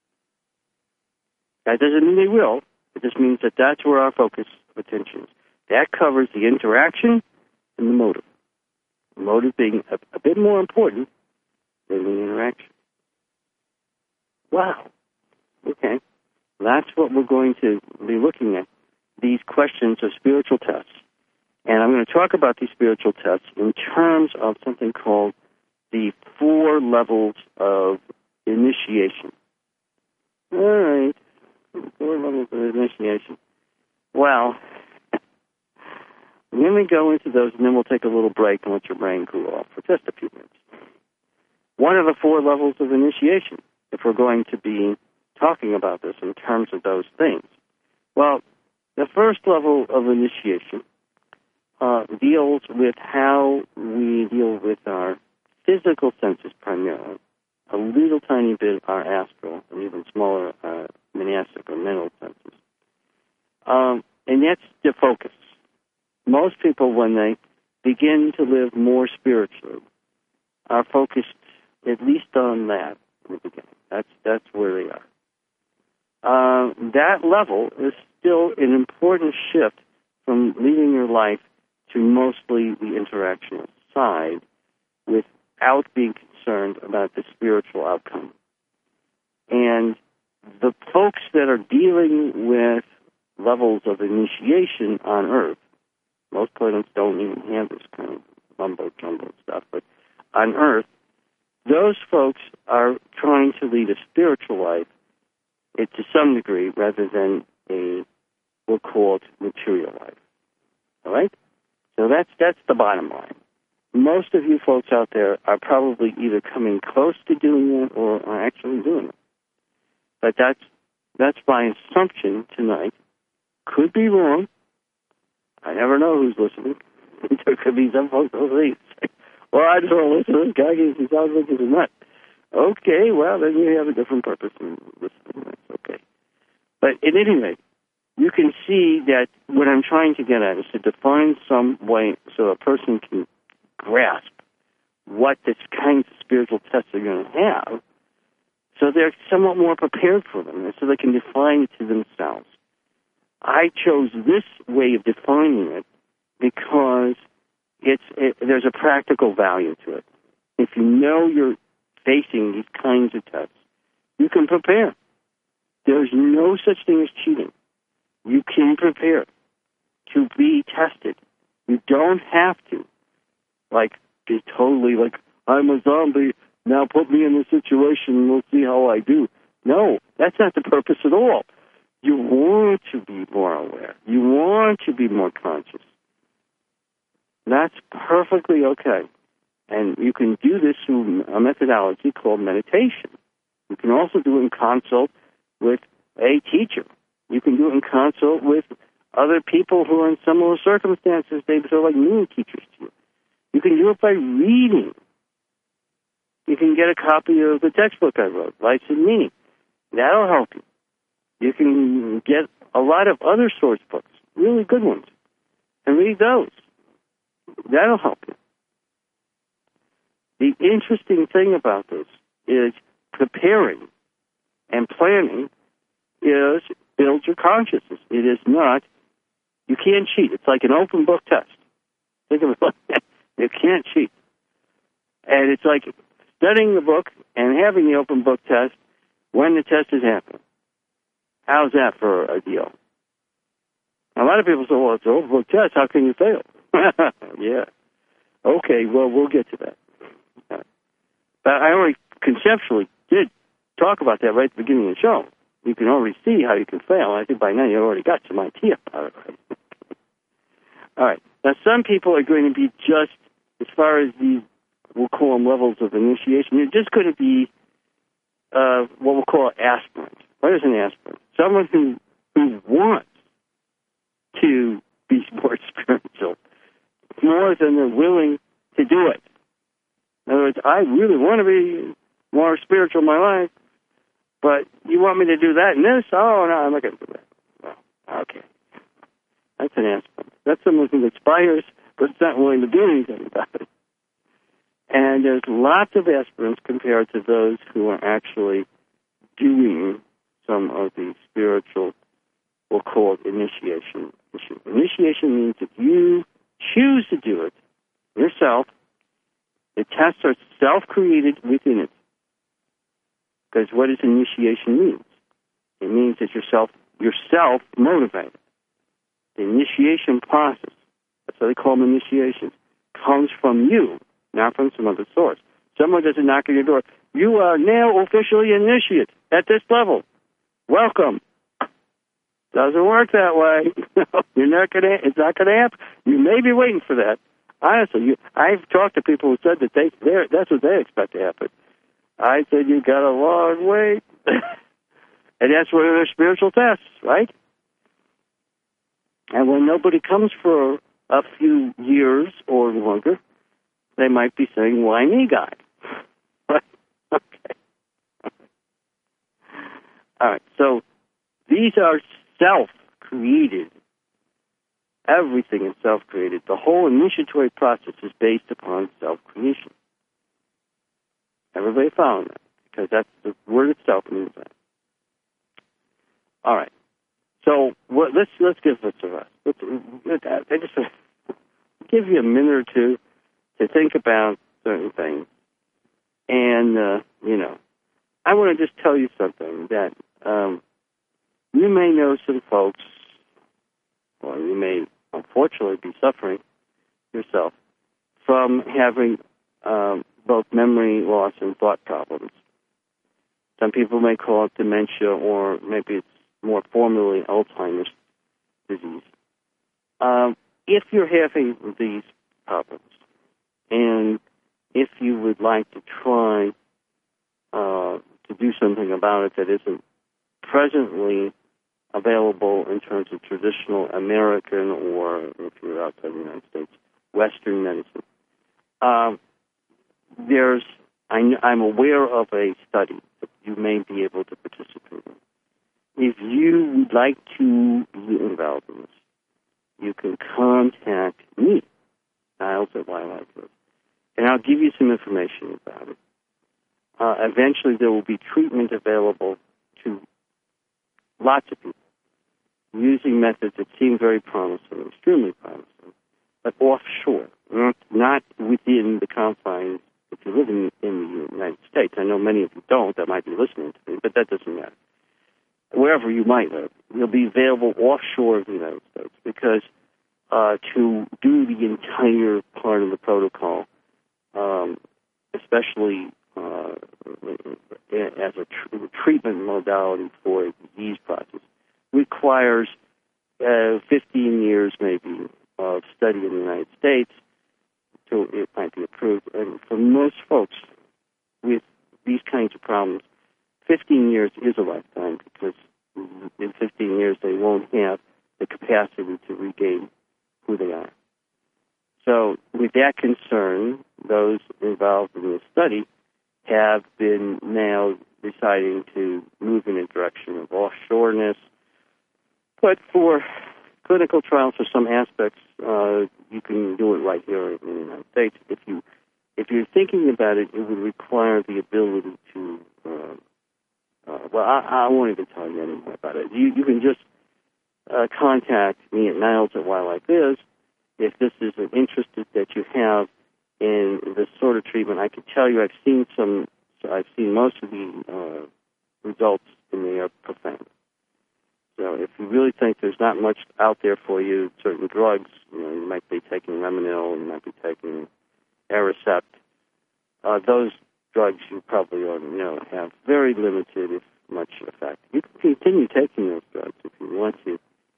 A: That doesn't mean they will. It just means that that's where our focus of attention is. That covers the interaction and the motive. The motive being a bit more important than the interaction. Wow. Okay. That's what we're going to be looking at, these questions of spiritual tests. And I'm going talk about these spiritual tests in terms of something called the 4 levels of initiation. All right, 4 levels of initiation. Well, let me go into those, and then we'll take a little break and let your brain cool off for just a few minutes. One of the 4 levels of initiation, if we're going to be talking about this in terms of those things. Well, the first level of initiation deals with how we deal with our physical senses primarily, a little tiny bit our astral, and even smaller monastic or mental senses. And that's the focus. Most people, when they begin to live more spiritually, are focused at least on that in the beginning. That's where they are. That level is still an important shift from leading your life to mostly the interactional side without being concerned about the spiritual outcome. And the folks that are dealing with levels of initiation on Earth, most planets don't even have this kind of mumbo-jumbo stuff, but on Earth, those folks are trying to lead a spiritual life to some degree rather than we'll call it material life. All right? So that's the bottom line. Most of you folks out there are probably either coming close to doing it or are actually doing it. But that's my assumption tonight. Could be wrong. I never know who's listening. There could be some folks who say, well, I just want to listen to this guy because he sounds like he's a nut. Okay, well, then you have a different purpose in listening. That's okay. But at any rate, you can see that what I'm trying to get at is to define some way so a person can grasp what this kinds of spiritual tests are going to have, so they're somewhat more prepared for them, and so they can define it to themselves. I chose this way of defining it because there's a practical value to it. If you know you're facing these kinds of tests, you can prepare. There's no such thing as cheating. You can prepare to be tested. You don't have to, be totally I'm a zombie, now put me in this situation and we'll see how I do. No, that's not the purpose at all. You want to be more aware. You want to be more conscious. That's perfectly okay. And you can do this through a methodology called meditation. You can also do it in consult with a teacher. You can do it in consult with other people who are in similar circumstances. They're like mini teachers to you. You can do it by reading. You can get a copy of the textbook I wrote, Lights and Meaning. That'll help you. You can get a lot of other source books, really good ones, and read those. That'll help you. The interesting thing about this is preparing and planning is build your consciousness. It is not, you can't cheat. It's like an open book test. Think of it like that. You can't cheat. And it's like studying the book and having the open book test when the test is happening. How's that for a deal? A lot of people say, well, it's an open book test. How can you fail? Yeah. Okay, well, we'll get to that. But I already conceptually did talk about that right at the beginning of the show. You can already see how you can fail. I think by now you've already got some idea about it. Right? All right. Now, some people are going to be just, as far as these, we'll call them levels of initiation, you're just going to be what we'll call aspirant. What is an aspirant? Someone who wants to be more spiritual, more than they're willing to do it. In other words, I really want to be more spiritual in my life, but you want me to do that and this? Oh, no, I'm not going to do that. Well, okay. That's an aspirant. That's someone who aspires but is not willing to do anything about it. And there's lots of aspirants compared to those who are actually doing some of the spiritual, we'll call it initiation. Initiation means if you choose to do it yourself, the tests are self-created within it. Because what does initiation mean? It means that you're self-motivated. The initiation process, that's so they call them initiations, comes from you, not from some other source. Someone doesn't knock on your door. You are now officially an initiate at this level. Welcome. Doesn't work that way. You're not gonna. It's not going to happen. You may be waiting for that. Honestly, I've talked to people who said that that's what they expect to happen. I said you got a long wait, and that's one of their spiritual tests, right? And when nobody comes for a few years or longer, they might be saying, "Why me, guy?" Okay. All right. So these are self-created. Everything is self-created. The whole initiatory process is based upon self-creation. Everybody found that, because that's the word itself means that. All right. So let's give this a rest. I just give you a minute or two to think about certain things. And, I want to just tell you something that you may know some folks, or you may unfortunately be suffering yourself from having both memory loss and thought problems. Some people may call it dementia, or maybe it's more formally Alzheimer's disease. If you're having these problems, and if you would like to try to do something about it that isn't presently available in terms of traditional American, or if you're outside the United States, Western medicine, I'm aware of a study that you may be able to participate in. If you would like to be involved in this, you can contact me, Niles at Wildlife Group, and I'll give you some information about it. Eventually, there will be treatment available to lots of people using methods that seem very promising, extremely promising, but offshore, not within the confines. If you live in the United States, I know many of you don't, that might be listening to me, but that doesn't matter. Wherever you might live, you'll be available offshore of the United States, because to do the entire part of the protocol, especially as a treatment modality for a disease process, requires 15 years maybe of study in the United States till it might be approved. And for most folks with these kinds of problems, 15 years is a lifetime, because in 15 years they won't have the capacity to regain who they are. So with that concern, those involved in the study have been now deciding to move in a direction of offshoreness. But for clinical trials, for some aspects, you can do it right here in the United States. If you're thinking about it, it would require the ability to. I won't even tell you anything about it. You can just contact me at Niles at Wildlife Is if this is an interest that you have in this sort of treatment. I can tell you I've seen most of the results, and they are profound. So if you really think there's not much out there for you, certain drugs, you might be taking Lemonil, you might be taking Aricept. Those drugs you probably already know have very limited, if much, effect. You can continue taking those drugs if you want to,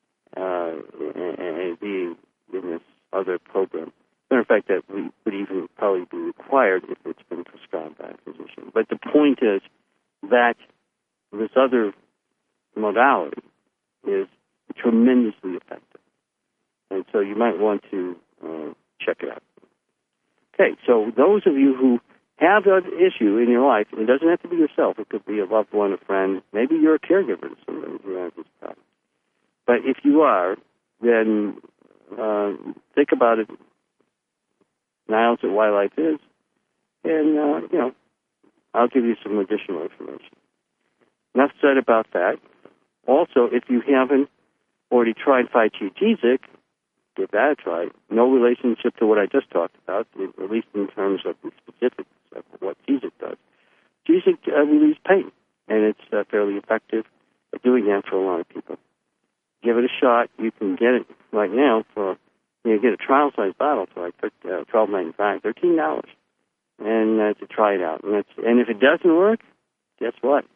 A: and be in this other program. Matter of fact, that would even probably be required if it's been prescribed by a physician. But the point is that this other modality is tremendously effective. And so you might want to check it out. Okay, so those of you who have an issue in your life, and it doesn't have to be yourself, it could be a loved one, a friend, maybe you're a caregiver to somebody who has this problem. But if you are, then think about it. Niles at Wildlife Is, and, I'll give you some additional information. Enough said about that. Also, if you haven't already tried Fycesic, give that a try. No relationship to what I just talked about, at least in terms of the specifics of what Gesic does. Gesic relieves pain, and it's fairly effective at doing that for a lot of people. Give it a shot. You can get it right now for You get a trial size bottle for like $12.95, $13, and to try it out. And if it doesn't work, guess what?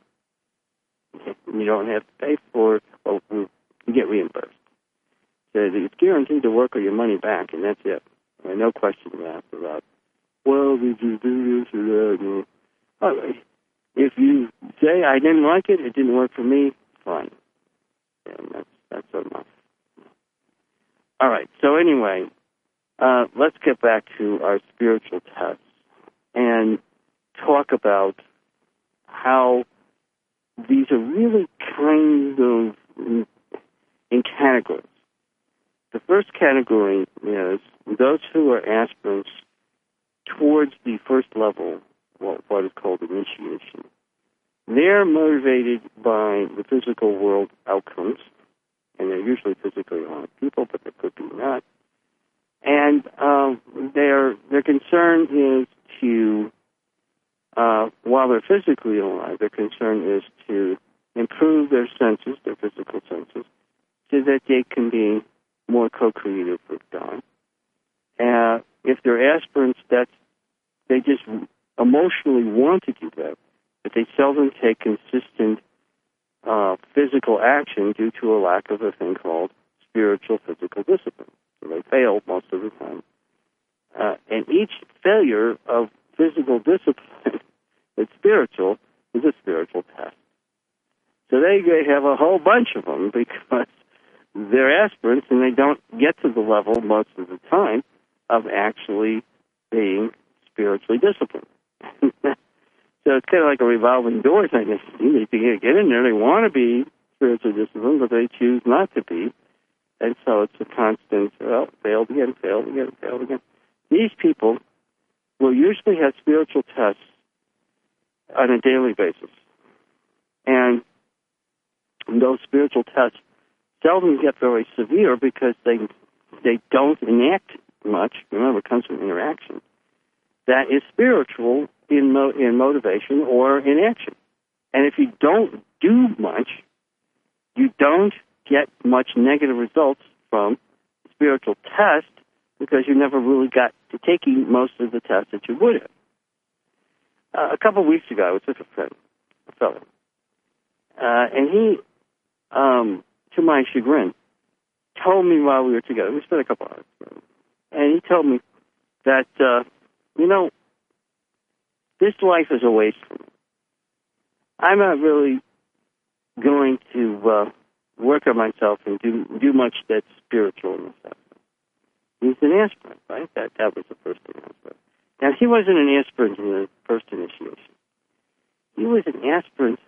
A: You don't have to pay for it. Well, you get reimbursed. So it's guaranteed to work or your money back, and that's it. And no question asked about, well, did you do this or that? No. If you say, I didn't like it, it didn't work for me, fine. And that's enough. All right, so anyway, let's get back to our spiritual tests and talk about how these are really kind of in categories. The first category is those who are aspirants towards the first level, what is called initiation. They're motivated by the physical world outcomes, and they're usually physically alive people, but they could be not. And their concern is to, while they're physically alive, their concern is to improve their senses, their physical senses, so that they can be more co-creative with God. If they're aspirants, they just emotionally want to do that, but they seldom take consistent physical action due to a lack of a thing called spiritual physical discipline. So they fail most of the time. And each failure of physical discipline that's spiritual is a spiritual test. So they have a whole bunch of them because they're aspirants and they don't get to the level most of the time of actually being spiritually disciplined. So it's kind of like a revolving door thing. They get in there, they want to be spiritually disciplined, but they choose not to be. And so it's a constant, failed again. These people will usually have spiritual tests on a daily basis. And those spiritual tests seldom get very severe because they don't enact much. Remember, it comes from interaction. That is spiritual in motivation or in action. And if you don't do much, you don't get much negative results from spiritual test because you never really got to taking most of the tests that you would have. A couple of weeks ago, I was with a friend, a fellow, and he, to my chagrin, told me while we were together, we spent a couple hours together, and he told me that, this life is a waste for me. I'm not really going to work on myself and do much that's spiritual in this. He's an aspirant, right? That was the first thing I said. Now, he wasn't an aspirant in the first initiation. He was an aspirant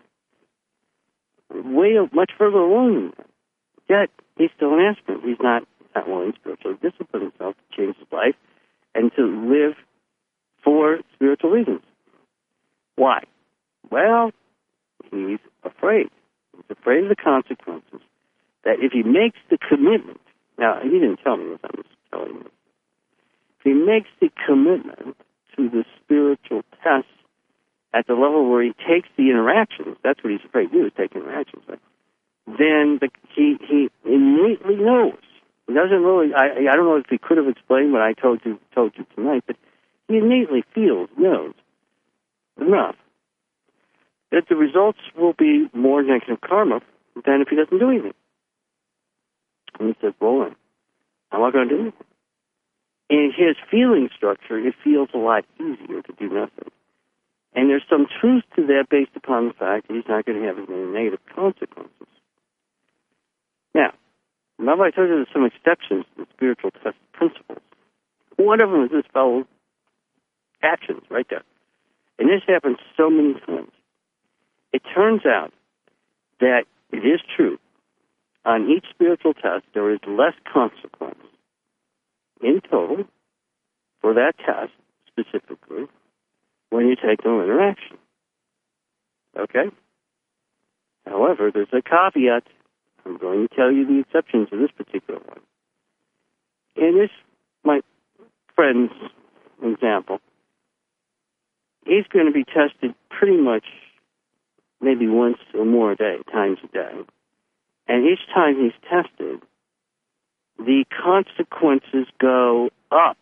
A: much further along than that. Yet, he's still an aspirant. He's not willing to spiritually discipline himself to change his life and to live for spiritual reasons. Why? Well, he's afraid. He's afraid of the consequences. That if he makes the commitment, now, he didn't tell me this, I'm just telling you. If he makes the commitment to the spiritual test at the level where he takes the interactions, that's what he's afraid to do, is take interactions, right? Then he innately knows. He doesn't really, I don't know if he could have explained what I told you tonight, but he innately knows enough that the results will be more negative karma than if he doesn't do anything. And he said, well, I'm not going to do anything. In his feeling structure, it feels a lot easier to do nothing. And there's some truth to that based upon the fact that he's not going to have as many negative consequences. Now, remember I told you there's some exceptions to the spiritual test principles. One of them is this fellow's actions right there. And this happens so many times. It turns out that it is true. On each spiritual test, there is less consequence in total for that test specifically when you take no interaction. Okay? However, there's a caveat. I'm going to tell you the exceptions to this particular one. In this, my friend's example, he's going to be tested pretty much maybe once or more times a day. And each time he's tested, the consequences go up.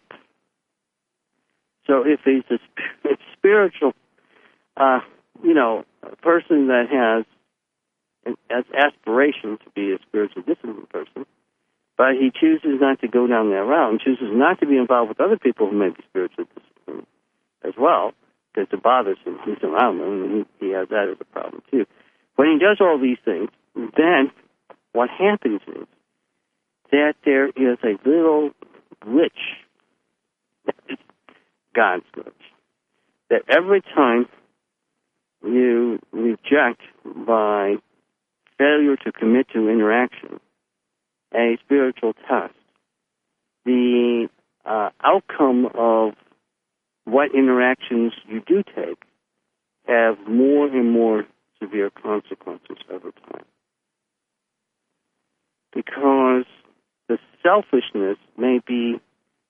A: So if he's a spiritual, a person that has aspiration to be a spiritual disciplined person, but he chooses not to go down that route, chooses not to be involved with other people who may be spiritually disciplined as well, because it bothers him. He's around them, and he has that as a problem too. When he does all these things, then what happens is that there is a little glitch, God's glitch, that every time you reject by failure to commit to interaction a spiritual test, the outcome of what interactions you do take have more and more severe consequences over time. Because the selfishness may be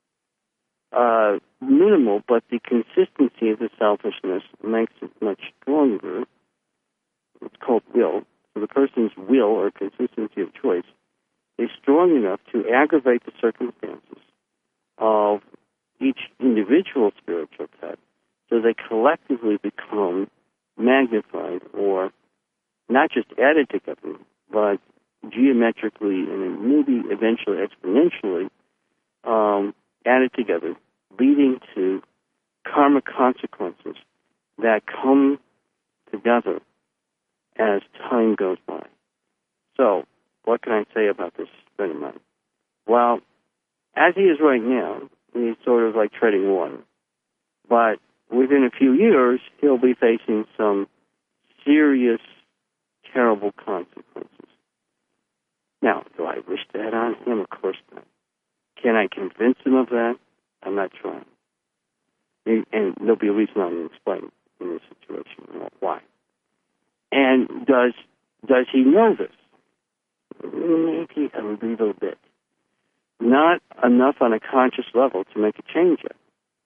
A: minimal, but the consistency of the selfishness makes it much stronger. It's called will. So the person's will or consistency of choice is strong enough to aggravate the circumstances of each individual spiritual test, so they collectively become magnified, or not just added together, but geometrically and maybe eventually exponentially added together, leading to karmic consequences that come together as time goes by. So, what can I say about this friend of mine? Well, as he is right now, he's sort of like treading water. But within a few years, he'll be facing some serious, terrible consequences. Now, do I wish that on him? Of course not. Can I convince him of that? I'm not trying. And there'll be a reason I'm going to explain in this situation why. And does he know this? Maybe a little bit. Not enough on a conscious level to make a change yet.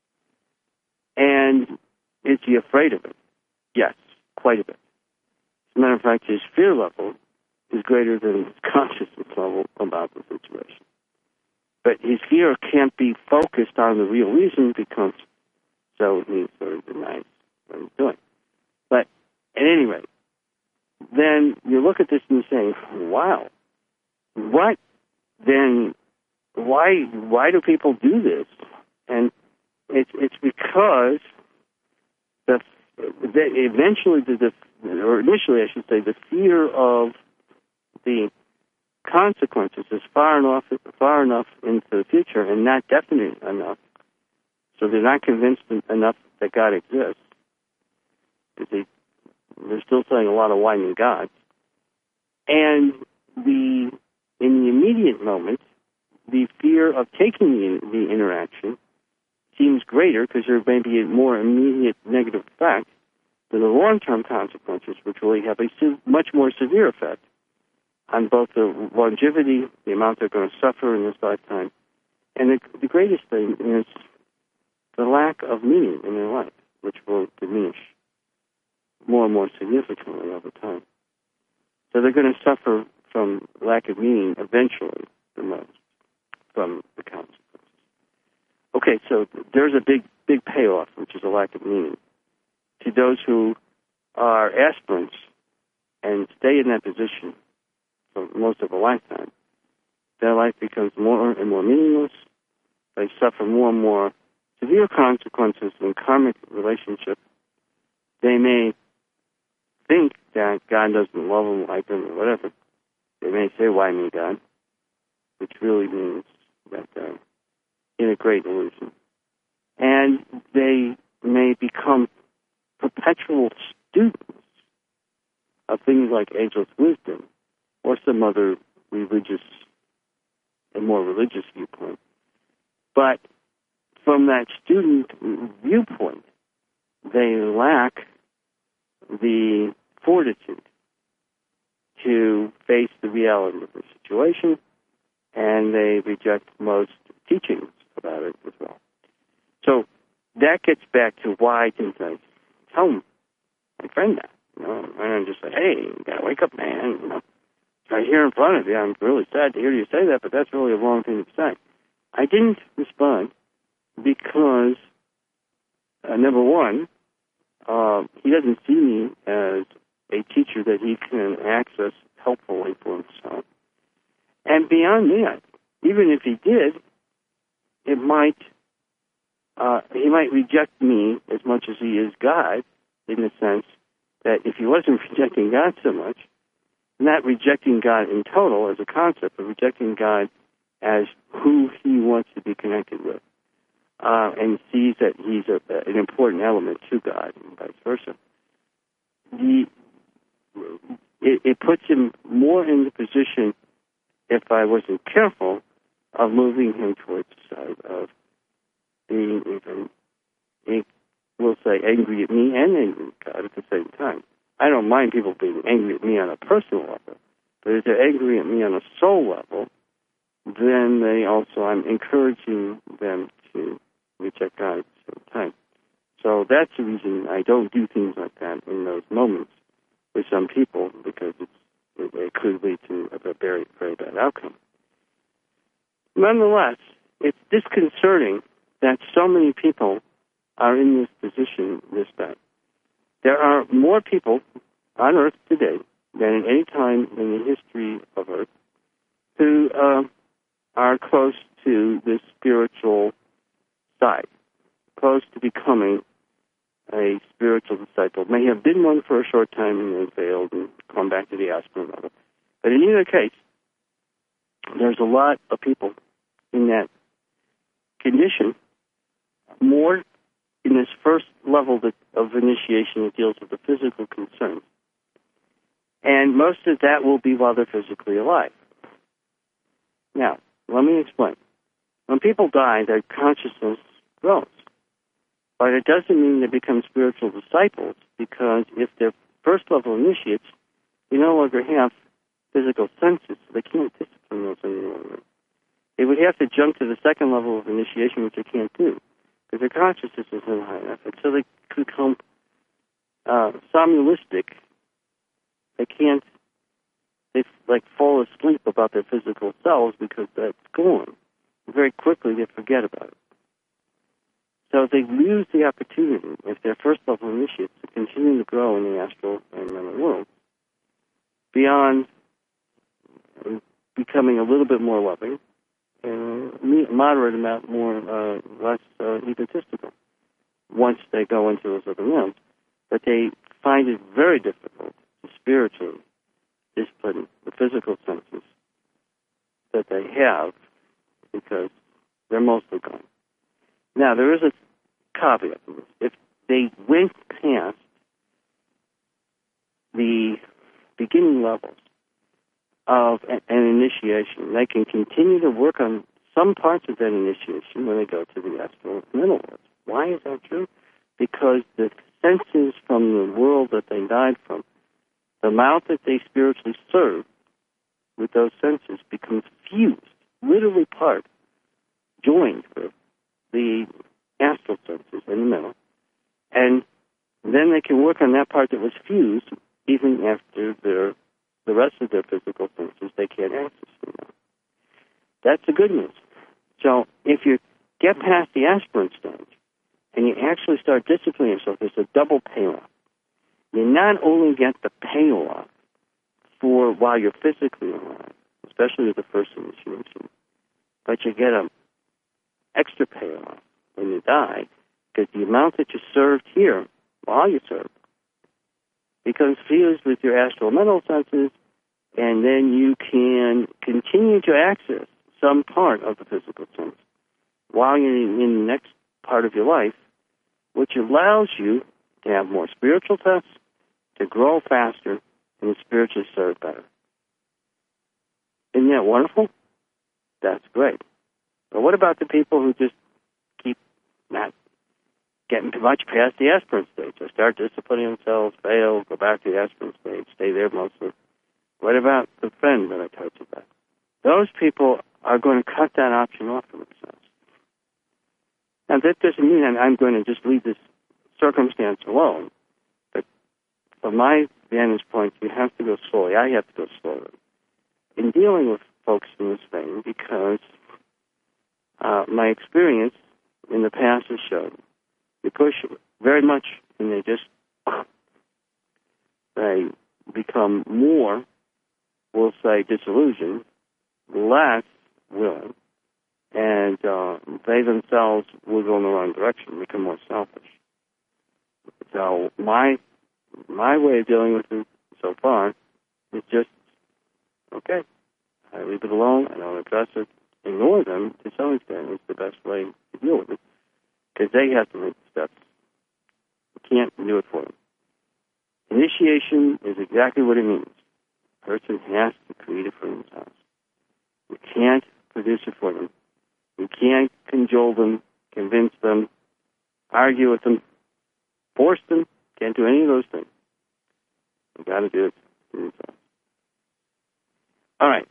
A: And is he afraid of it? Yes, quite a bit. As a matter of fact, his fear level is greater than his consciousness level about the situation. But his fear can't be focused on the real reason, because so he sort of denies what he's doing. But at any rate, then you look at this and you say, wow, what then, why do people do this? And it's because initially I should say, the fear of the consequences is far enough into the future and not definite enough, so they're not convinced enough that God exists. They're still saying a lot of whining gods. And in the immediate moment, the fear of taking the interaction seems greater because there may be a more immediate negative effect than the long-term consequences, which really have a much more severe effect on both the longevity, the amount they're going to suffer in this lifetime, and the greatest thing is the lack of meaning in their life, which will diminish more and more significantly over time. So they're going to suffer from lack of meaning eventually the most from the consequences. Okay, so there's a big payoff, which is a lack of meaning. To those who are aspirants and stay in that position for most of a lifetime, their life becomes more and more meaningless. They suffer more and more severe consequences in karmic relationships. They may think that God doesn't love them, like them, or whatever. They may say, "Why me, God?" which really means that they're in a great illusion. And they may become perpetual students of things like ageless wisdom or some other more religious viewpoint. But from that student viewpoint, they lack the fortitude to face the reality of the situation, and they reject most teachings about it as well. So that gets back to why didn't I tell my friend that? I don't just say, "Hey, you gotta wake up, man. What's right here in front of you. I'm really sad to hear you say that, but that's really a wrong thing to say. I didn't respond because, number one, he doesn't see me as a teacher that he can access helpfully for himself. And beyond that, even if he did, he might reject me as much as he is God, in the sense that if he wasn't rejecting God so much, not rejecting God in total as a concept, but rejecting God as who he wants to be connected with, and sees that he's an important element to God, and vice versa. It puts him more in the position, if I wasn't careful, of moving him towards the side of being even, we'll say, angry at me and angry at God at the same time. I don't mind people being angry at me on a personal level, but if they're angry at me on a soul level, then I'm encouraging them to reject God at the same time. So that's the reason I don't do things like that in those moments with some people, because it could lead to a very, very bad outcome. Nonetheless, it's disconcerting that so many people are in this position this bad. There are more people on Earth today than at any time in the history of Earth who are close to this spiritual side, close to becoming a spiritual disciple. May have been one for a short time and then failed and come back to the aspirin level. But in either case, there's a lot of people in that condition, more in this first level of initiation that deals with the physical concerns. And most of that will be while they're physically alive. Now, let me explain. When people die, their consciousness grows. But it doesn't mean they become spiritual disciples, because if they're first level initiates, they no longer have physical senses, so they can't discipline those any longer. They would have to jump to the second level of initiation, which they can't do, because their consciousness isn't high enough. And so they become somnambulistic. They fall asleep about their physical selves because that's gone. Very quickly they forget about it. So they lose the opportunity, if they're first level initiates, to continue to grow in the astral and mental world beyond becoming a little bit more loving and a moderate amount less egotistical once they go into those other realms. But they find it very difficult to spiritually discipline the physical senses that they have, because they're mostly gone. Now, there is a caveat to this. If they went past the beginning levels of an initiation, they can continue to work on some parts of that initiation when they go to the astral mental world. Why is that true? Because the senses from the world that they died from, the amount that they spiritually serve with those senses becomes fused, literally joined with the astral senses in the middle, and then they can work on that part that was fused even after the rest of their physical senses they can't access anymore. That's the good news. So if you get past the aspirant stage and you actually start disciplining yourself, there's a double payoff. You not only get the payoff for while you're physically alive, especially with the first initiation, but you get an extra payoff when you die, because the amount that you served here while you served becomes fused with your astral mental senses, and then you can continue to access some part of the physical sense while you're in the next part of your life, which allows you to have more spiritual tests, to grow faster, and to spiritually serve better. Isn't that wonderful? That's great. But what about the people who just keep not getting too much past the aspirant stage, or start disciplining themselves, fail, go back to the aspirant stage, stay there mostly? What about the friend that I told you about? Those people are going to cut that option off for themselves. Now, that doesn't mean that I'm going to just leave this circumstance alone. But from my vantage point, you have to go slowly. I have to go slowly. in dealing with folks in this vein because my experience in the past has shown they push very much and they become more, we'll say, disillusioned, less willing, and they themselves will go in the wrong direction, become more selfish. So my way of dealing with it so far is just, okay, I leave it alone, I don't address it, ignore them to some extent is the best way to deal with it, because they have to make the steps. You can't do it for them. Initiation is exactly what it means. A person has to create it for themselves. You can't produce it for them. You can't cajole them, convince them, argue with them, force them. Can't do any of those things. You've got to do it for themselves. All right.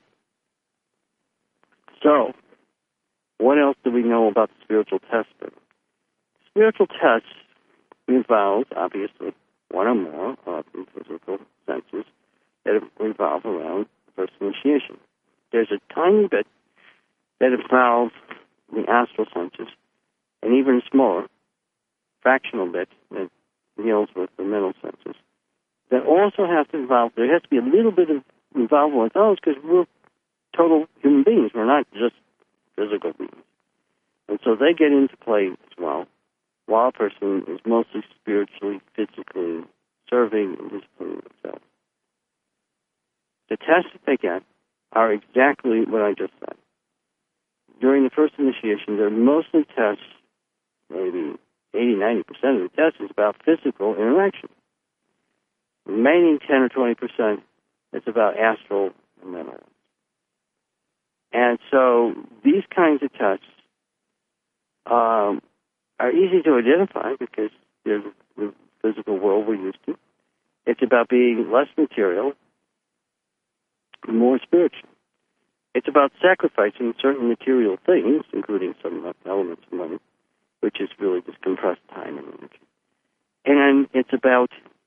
A: So, what else do we know about the spiritual testing? Spiritual tests involve, obviously, one or more of the physical senses that revolve around first initiation. There's a tiny bit that involves the astral senses, and even smaller, fractional bit that deals with the mental senses, that also have to involve, there has to be a little bit of involvement with those because we're total human beings. We're not just physical beings. And so they get into play as well, while a person is mostly spiritually, physically serving and disciplining themselves. The tests that they get are exactly what I just said. During the first initiation, they're mostly tests, maybe 80-90% of the tests is about physical interaction. The remaining 10 or 20% is about astral and mental. And so these kinds of tests are easy to identify because they're the physical world we're used to. It's about being less material, more spiritual. It's about sacrificing certain material things, including some elements of money, which is really just compressed time and energy. And it's about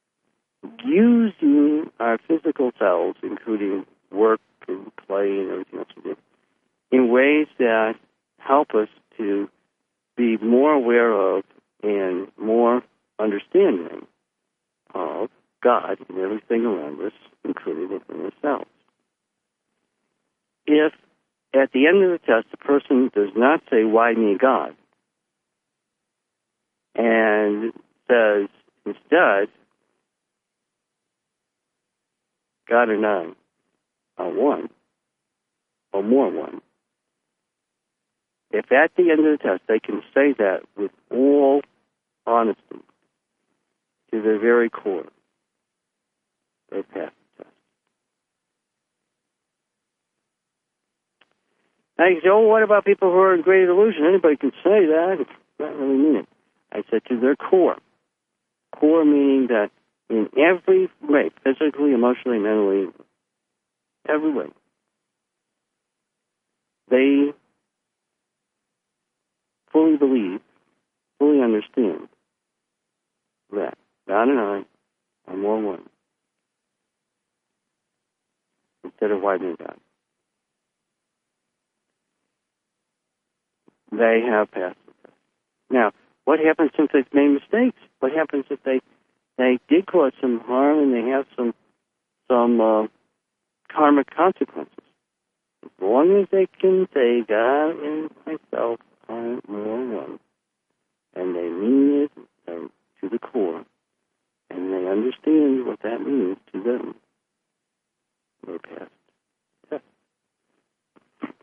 A: using our physical selves, including work and play and everything else we do, in ways that help us to be more aware of and more understanding of God and everything around us, including within ourselves. If at the end of the test the person does not say, "Why me, God?" and says instead, "God and I are one, or more one," if at the end of the test they can say that with all honesty to their very core, they pass the test. Now you say, "Oh, what about people who are in great illusion?" Anybody can say that. It's not really mean it. I said to their core. Core meaning that in every way, physically, emotionally, mentally, every way, they fully believe, fully understand that God and I are more one. Instead of why me, God. They have passed the test. Now, what happens if they've made mistakes? What happens if they did cause some harm and they have some karmic consequences? As long as they can say, "God and myself are more one," and they mean it to the core, and they understand what that means to them, they pass the test.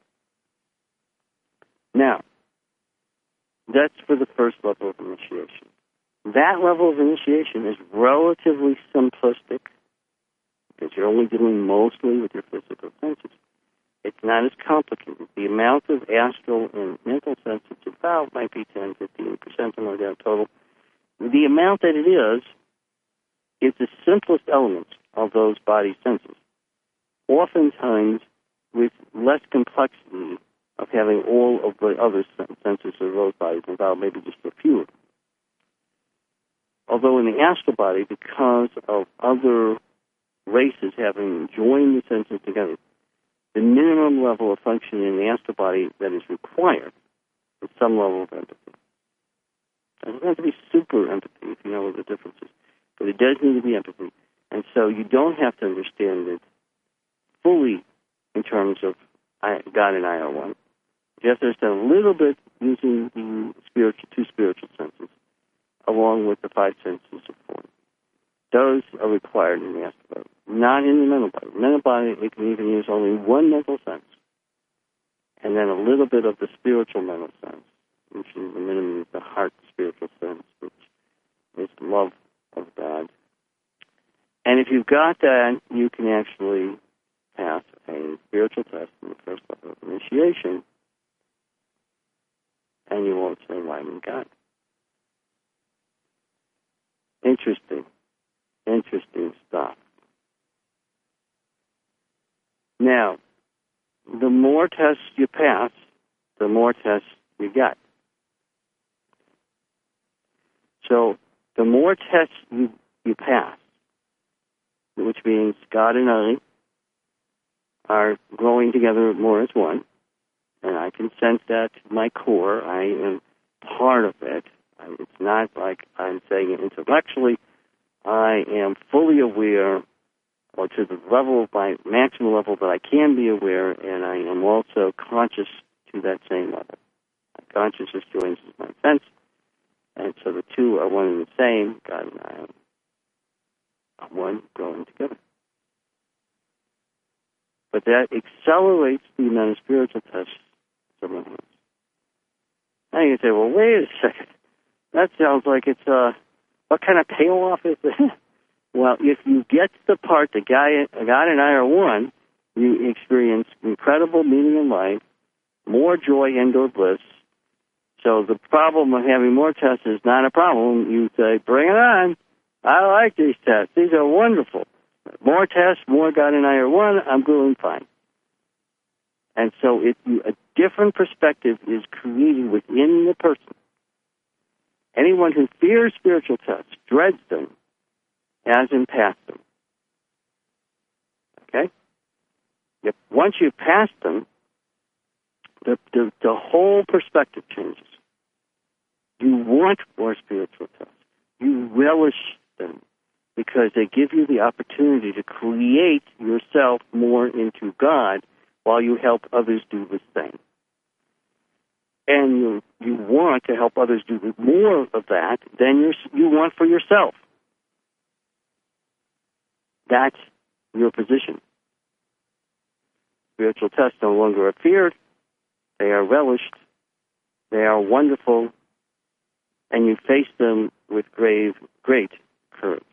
A: Now, that's for the first level of initiation. That level of initiation is relatively simplistic because you're only dealing mostly with your physical senses. It's not as complicated. The amount of astral and mental senses involved might be 10, 15%, something like that total. The amount that it is the simplest elements of those body senses, oftentimes with less complexity of having all of the other senses of those bodies involved, maybe just a few of them. Although in the astral body, because of other races having joined the senses together, the minimum level of function in the astral body that is required is some level of empathy. It doesn't have to be super empathy, if you know what the difference is. But it does need to be empathy. And so you don't have to understand it fully in terms of God and I are one. You have to understand a little bit using the two spiritual senses, along with the five senses of form. Those are required in the astral body, not in the mental body. The mental body, it can even use only one mental sense, and then a little bit of the spiritual mental sense, which is the minimum of the heart spiritual sense, which is love of God. And if you've got that, you can actually pass a spiritual test in the first level of initiation, and you won't say, why me God? Interesting stuff. Now, the more tests you pass, the more tests you get. So, the more tests you pass, which means God and I are growing together more as one, and I can sense that to my core. I am part of it. It's not like I'm saying it intellectually. I am fully aware, or to the level of my maximum level that I can be aware, and I am also conscious to that same level. My consciousness joins with my sense, and so the two are one and the same. God and I are one, growing together. But that accelerates the amount of spiritual tests someone has. Now you can say, well, wait a second. That sounds like it's, what kind of payoff is it? Well, if you get to the part that God and I are one, you experience incredible meaning in life, more joy, indoor bliss. So the problem of having more tests is not a problem. You say, bring it on. I like these tests. These are wonderful. More tests, more God and I are one, I'm doing fine. And so a different perspective is created within the person. Anyone who fears spiritual tests, dreads them, hasn't passed them. Okay? Once you've passed them, the whole perspective changes. You want more spiritual tests. You relish them because they give you the opportunity to create yourself more into God while you help others do the same. And you want to help others do more of that than you want for yourself. That's your position. Spiritual tests no longer are feared. They are relished. They are wonderful. And you face them with great courage.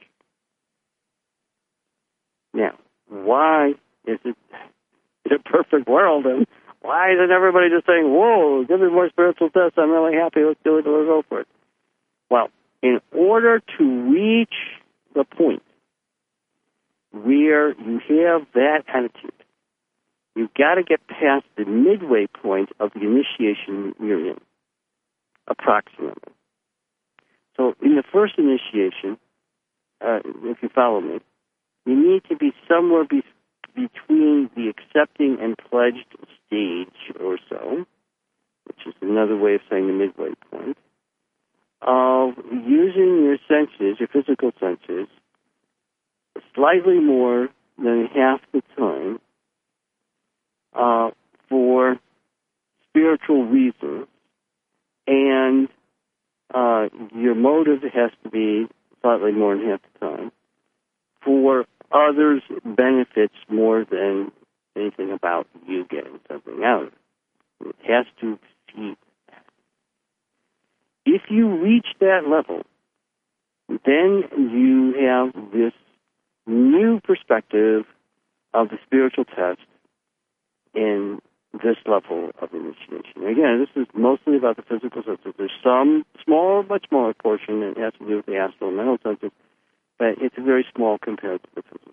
A: Now, why is it a perfect world? And why isn't everybody just saying, whoa, give me more spiritual tests, I'm really happy, let's do it, let's go for it? Well, in order to reach the point where you have that attitude, you've got to get past the midway point of the initiation you're in, approximately. So in the first initiation, if you follow me, you need to be somewhere between the accepting and pledged stage or so, which is another way of saying the midway point, of using your senses, your physical senses, slightly more than half the time for spiritual reasons, and your motive has to be slightly more than half the time for others' benefits more than anything about you getting something out of it. It has to exceed that. If you reach that level, then you have this new perspective of the spiritual test in this level of initiation. Again, this is mostly about the physical senses. There's some small, much smaller portion that has to do with the astral and mental senses, but it's very small compared to the physical.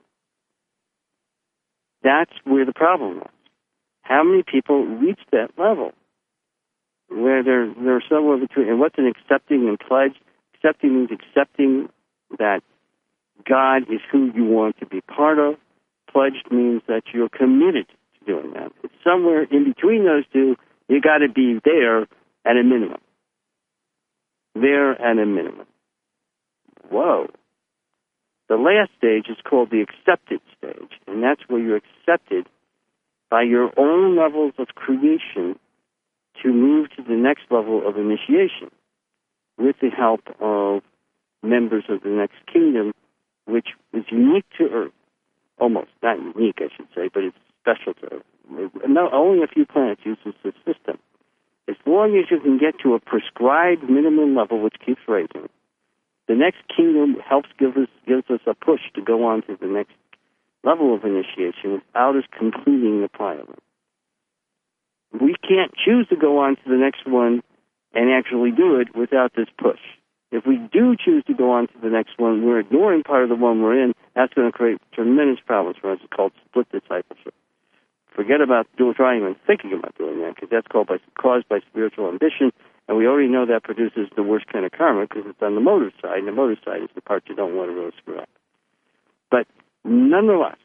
A: That's where the problem is. How many people reach that level where they're somewhere between, and what's an accepting and pledged? Accepting means accepting that God is who you want to be part of. Pledged means that you're committed to doing that. It's somewhere in between those two. You got to be there at a minimum. There at a minimum. Whoa. The last stage is called the accepted stage, and that's where you're accepted by your own levels of creation to move to the next level of initiation with the help of members of the next kingdom, which is unique to Earth. Almost, not unique, I should say, but it's special to Earth. No, only a few planets use this system. As long as you can get to a prescribed minimum level, which keeps raising, the next kingdom gives us a push to go on to the next level of initiation without us completing the prior one. We can't choose to go on to the next one and actually do it without this push. If we do choose to go on to the next one, we're ignoring part of the one we're in. That's going to create tremendous problems for us. It's called split discipleship. Forget about trying and thinking about doing that, because that's caused by spiritual ambition, and we already know that produces the worst kind of karma because it's on the motive side, and the motive side is the part you don't want to really screw up. But nonetheless,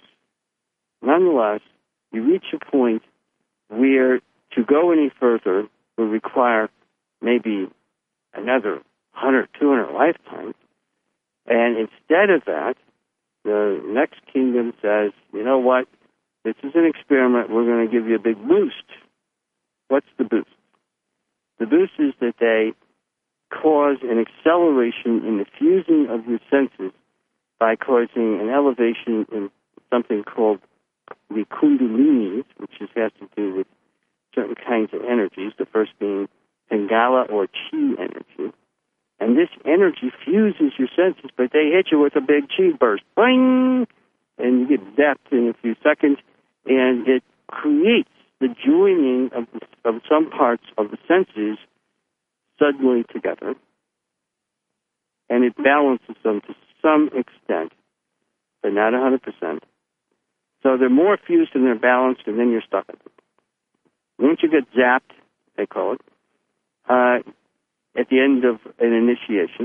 A: you reach a point where to go any further will require maybe another 100, 200 lifetimes, and instead of that, the next kingdom says, you know what, this is an experiment, we're going to give you a big boost. What's the boost? The boost is that they cause an acceleration in the fusing of your senses by causing an elevation in something called the kundalinis, which has to do with certain kinds of energies, the first being Pingala or Chi energy. And this energy fuses your senses, but they hit you with a big chi burst. Boing! And you get zapped in a few seconds, and it creates the joining of some parts of the senses suddenly together, and it balances them to some extent, but not 100%. So they're more fused and they're balanced, and then you're stuck with it. Once you get zapped, they call it, at the end of an initiation,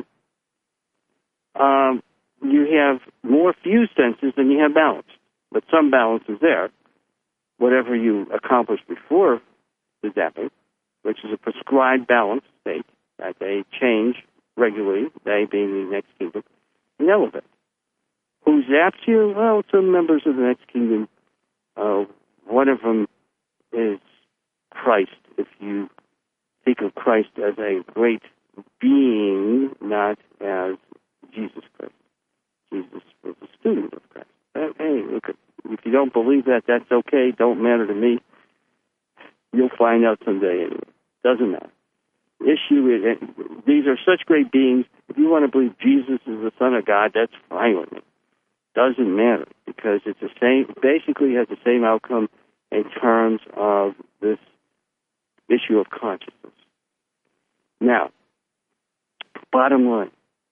A: you have more fused senses than you have balance. But some balance is there. Whatever you accomplished before the zapping, which is a prescribed balance state that they change regularly, they being the next kingdom, and elevate. Who zaps you? Well, some members of the next kingdom. One of them is Christ, if you think of Christ as a great being, not as Jesus Christ. Jesus was a student of Christ. Hey, look, if you don't believe that, that's okay. Don't matter to me. You'll find out someday anyway. Doesn't matter. The issue is, these are such great beings. If you want to believe Jesus is the Son of God, that's fine with me. Doesn't matter, because it's the same. Basically, has the same outcome in terms of this issue of consciousness. Now, bottom line.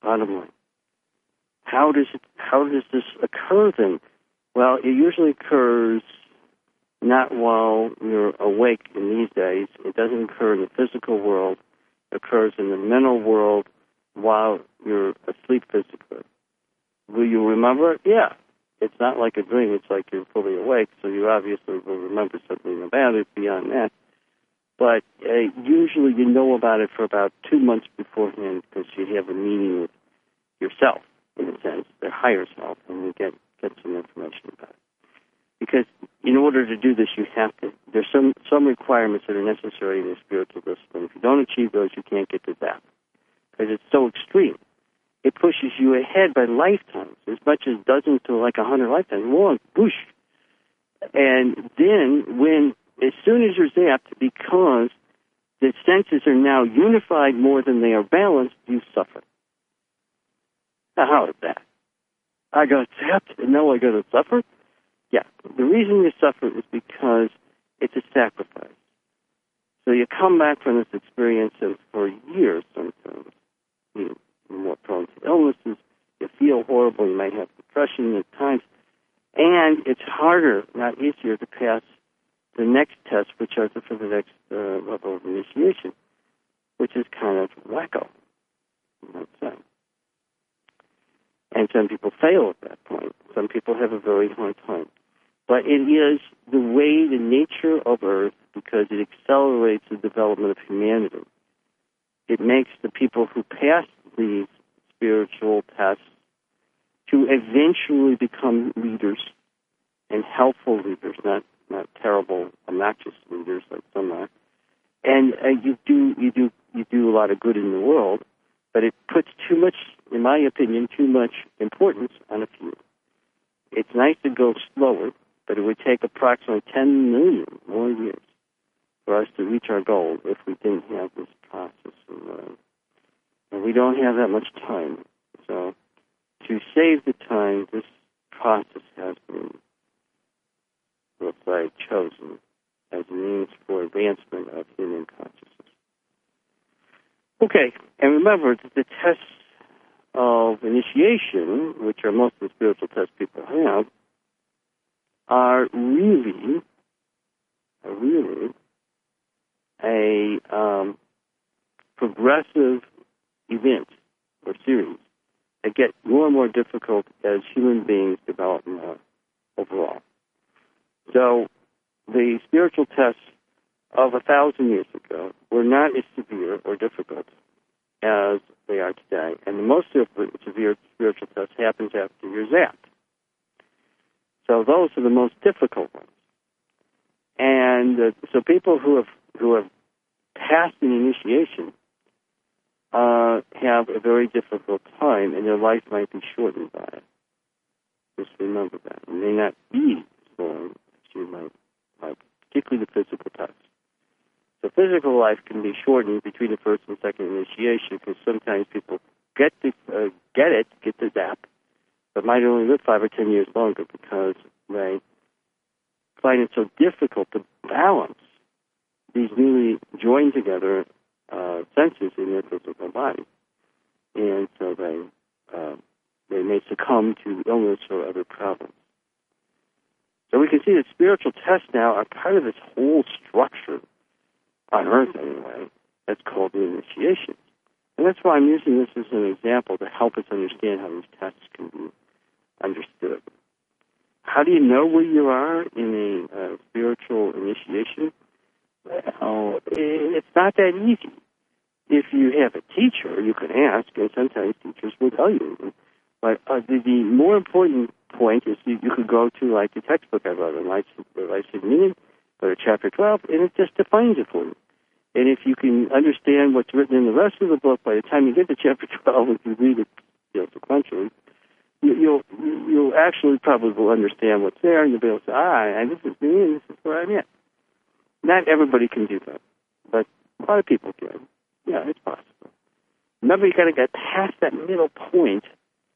A: How does this occur then? Well, it usually occurs not while you're awake in these days. It doesn't occur in the physical world. It occurs in the mental world while you're asleep physically. Will you remember it? Yeah. It's not like a dream. It's like you're fully awake, so you obviously will remember something about it beyond that. But usually you know about it for about 2 months beforehand, because you have a meeting with yourself, in a sense, their higher self, and you get some information about it. Because in order to do this, you have to, there's some requirements that are necessary in the spiritual discipline. If you don't achieve those, you can't get to that, because it's so extreme. It pushes you ahead by lifetimes, as much as dozens to like 100 lifetimes. Whoa, whoosh. And then as soon as you're zapped, because the senses are now unified more than they are balanced, you suffer. Now, how is that? I got zapped and now I got to suffer? Yeah, the reason you suffer is because it's a sacrifice. So you come back from this experience, and for years sometimes, you're more prone to illnesses, you feel horrible, you might have depression at times, and it's harder, not easier, to pass the next test, which are for the next level of initiation, which is kind of wacko, you might say. And some people fail at that point. Some people have a very hard time. But it is the way, the nature of Earth, because it accelerates the development of humanity. It makes the people who pass these spiritual tests to eventually become leaders, and helpful leaders, not terrible, obnoxious leaders like some are. And you do a lot of good in the world, but it puts too much, in my opinion, too much importance on a few. It's nice to go slower, but it would take approximately 10 million more years for us to reach our goal if we didn't have this process. And we don't have that much time. So to save the time, this process has been chosen as a means for advancement of human consciousness. Okay, and remember that the tests of initiation, which are most of the spiritual tests people have, are really a progressive event or series that get more and more difficult as human beings develop more overall. So the spiritual tests of 1,000 years ago were not as severe or difficult as they are today. And the most severe spiritual test happens after you're zapped. So those are the most difficult ones. And so people who have passed an initiation have a very difficult time, and their life might be shortened by it. Just remember that. It may not be as long as you might like, particularly the physical tests. So physical life can be shortened between the first and second initiation because sometimes people get the zap, but might only live 5 or 10 years longer because they find it so difficult to balance these newly joined together senses in their physical body. And so they may succumb to illness or other problems. So we can see that spiritual tests now are part of this whole structure, on Earth anyway, that's called the initiation. And that's why I'm using this as an example to help us understand how these tests can be understood. How do you know where you are in a spiritual initiation? Well, it's not that easy. If you have a teacher, you can ask, and sometimes teachers will tell you. But the more important point is you could go to, like, the textbook I wrote on Life's Meaning, go to Chapter 12, and it just defines it for you. And if you can understand what's written in the rest of the book, by the time you get to Chapter 12, if you read it sequentially, you'll actually probably will understand what's there, and you'll be able to say, and this is me, and this is where I'm at. Not everybody can do that, but a lot of people can. Yeah, it's possible. Remember, you got to get past that middle point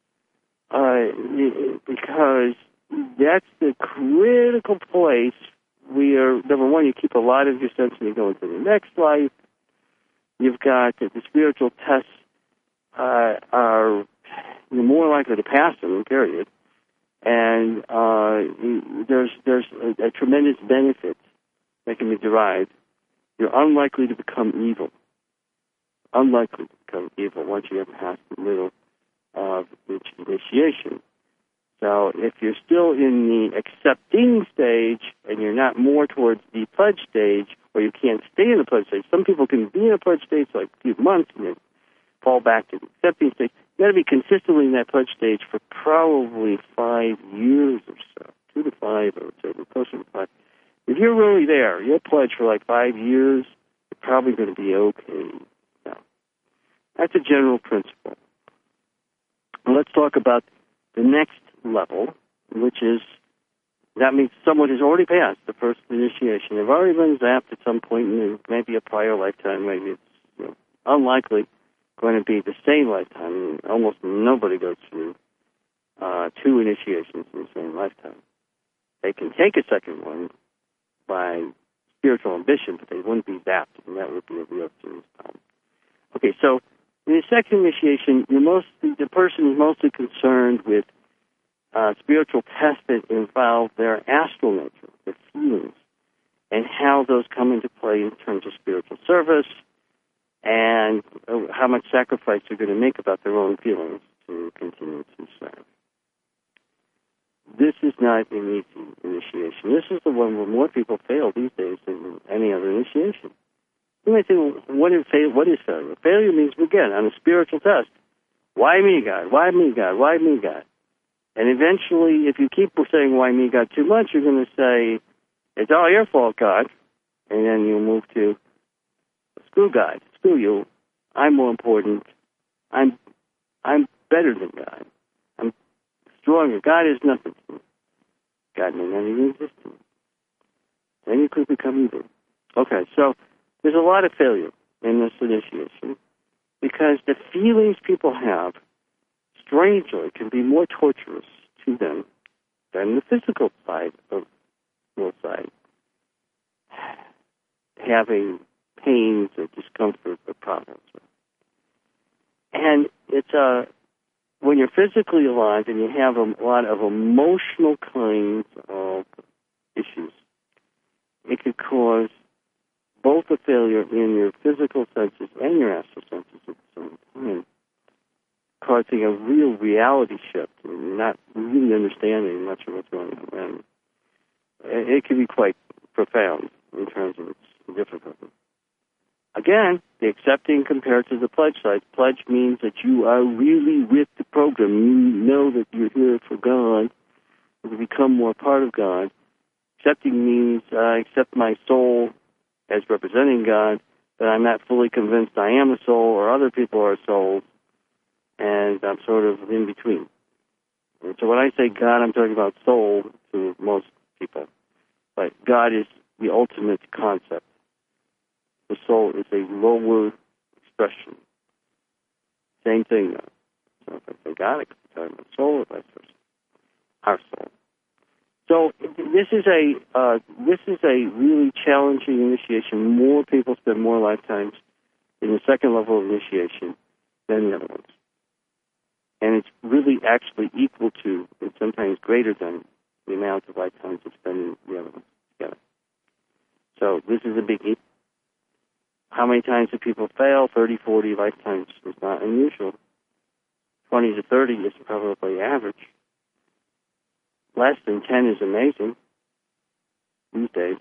A: because that's the critical place where, number one, you keep a lot of your sense when you go into the next life. You've got the spiritual tests are you're more likely to pass them, period. And there's a tremendous benefit that can be derived. You're unlikely to become evil. Unlikely to become evil once you have passed the middle of initiation. So if you're still in the accepting stage and you're not more towards the pledge stage, or you can't stay in the pledge stage, some people can be in a pledge stage for like a few months and then fall back to the accepting stage. You got to be consistently in that pledge stage for probably 5 years or so, 2 to 5, or so, closer to 5. If you're really there, you're pledged for like 5 years, you're probably going to be okay. Now, that's a general principle. Let's talk about the next level, which is, that means someone has already passed the first initiation. They've already been zapped at some point in maybe a prior lifetime. Maybe it's unlikely going to be the same lifetime. Almost nobody goes through 2 initiations in the same lifetime. They can take a second one by spiritual ambition, but they wouldn't be zapped, and that would be a real serious problem. Okay, so in the second initiation, the person is mostly concerned with spiritual tests that involve their astral nature, their feelings, and how those come into play in terms of spiritual service and how much sacrifice they're going to make about their own feelings to continue to serve. this is not an easy initiation. This is the one where more people fail these days than any other initiation. You might say, well, what is failure? Failure means, again, on a spiritual test, why me, God? Why me, God? Why me, God? And eventually, if you keep saying, why me, God, too much, you're going to say, it's all your fault, God. And then you move to, screw God, screw you. I'm more important. I'm better than God. I'm stronger. God is nothing to me. God may not even exist to me. Then you could become evil. Okay, so there's a lot of failure in this initiation because the feelings people have, strangely, can be more torturous to them than the physical side of the side. Having pains or discomfort or problems. And it's when you're physically alive and you have a lot of emotional kinds of issues, it could cause both a failure in your physical senses and your astral senses at the same time, causing a real reality shift and not really understanding much of what's going on. And it can be quite profound in terms of its difficulty. Again, the accepting compared to the pledge side. Pledge means that you are really with the program. You know that you're here for God, to become more part of God. Accepting means I accept my soul as representing God, but I'm not fully convinced I am a soul or other people are souls, and I'm sort of in between. And so when I say God, I'm talking about soul to most people. But God is the ultimate concept. The soul is a lower expression. Same thing, though. So if I say God, I could be talking about soul, or vice versa. Our soul. So this is a really challenging initiation. More people spend more lifetimes in the second level of initiation than the other ones. And it's really actually equal to, and sometimes greater than, the amount of lifetimes you spend in the other ones together. So this is a biggie. How many times do people fail? 30, 40 lifetimes is not unusual. 20 to 30 is probably average. Less than 10 is amazing these days.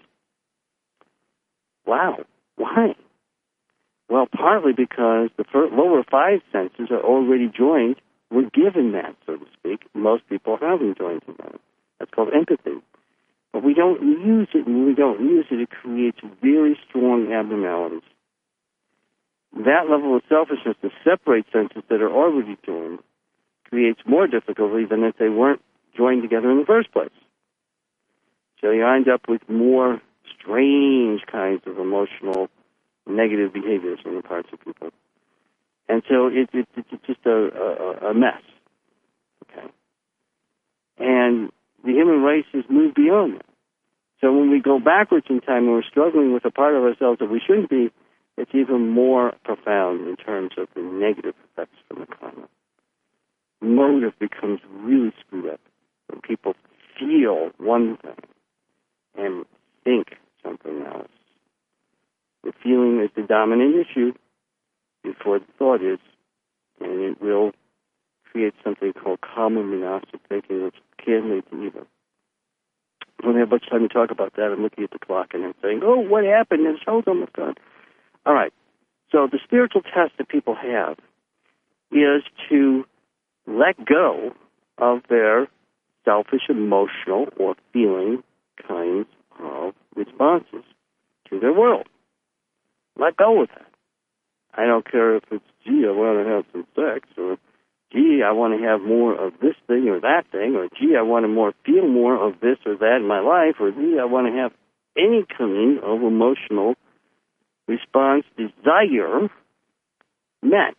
A: Wow. Why? Well, partly because the lower five senses are already joined. We're given that, so to speak. Most people haven't joined to that. That's called empathy. But we don't use it, and when we don't use it, it creates very strong abnormalities. That level of selfishness to separate senses that are already joined creates more difficulty than if they weren't joined together in the first place. So you end up with more strange kinds of emotional negative behaviors on the parts of people. And so it's just a mess. Okay. And the human race has moved beyond that. So when we go backwards in time and we're struggling with a part of ourselves that we shouldn't be, it's even more profound in terms of the negative effects from the karma. Motive becomes really screwed up when people feel one thing and think something else. The feeling is the dominant issue before the thought is, and it will create something called common monastic thinking, which can lead to evil. I don't have much time to talk about that. I'm looking at the clock and I'm saying, oh, what happened? And the show's almost gone. All right. So the spiritual test that people have is to let go of their selfish, emotional, or feeling kinds of responses to their world. Let go of that. I don't care if it's, gee, I want to have some sex, or gee, I want to have more of this thing or that thing, or gee, I want to feel more of this or that in my life, or gee, I want to have any kind of emotional response, desire met.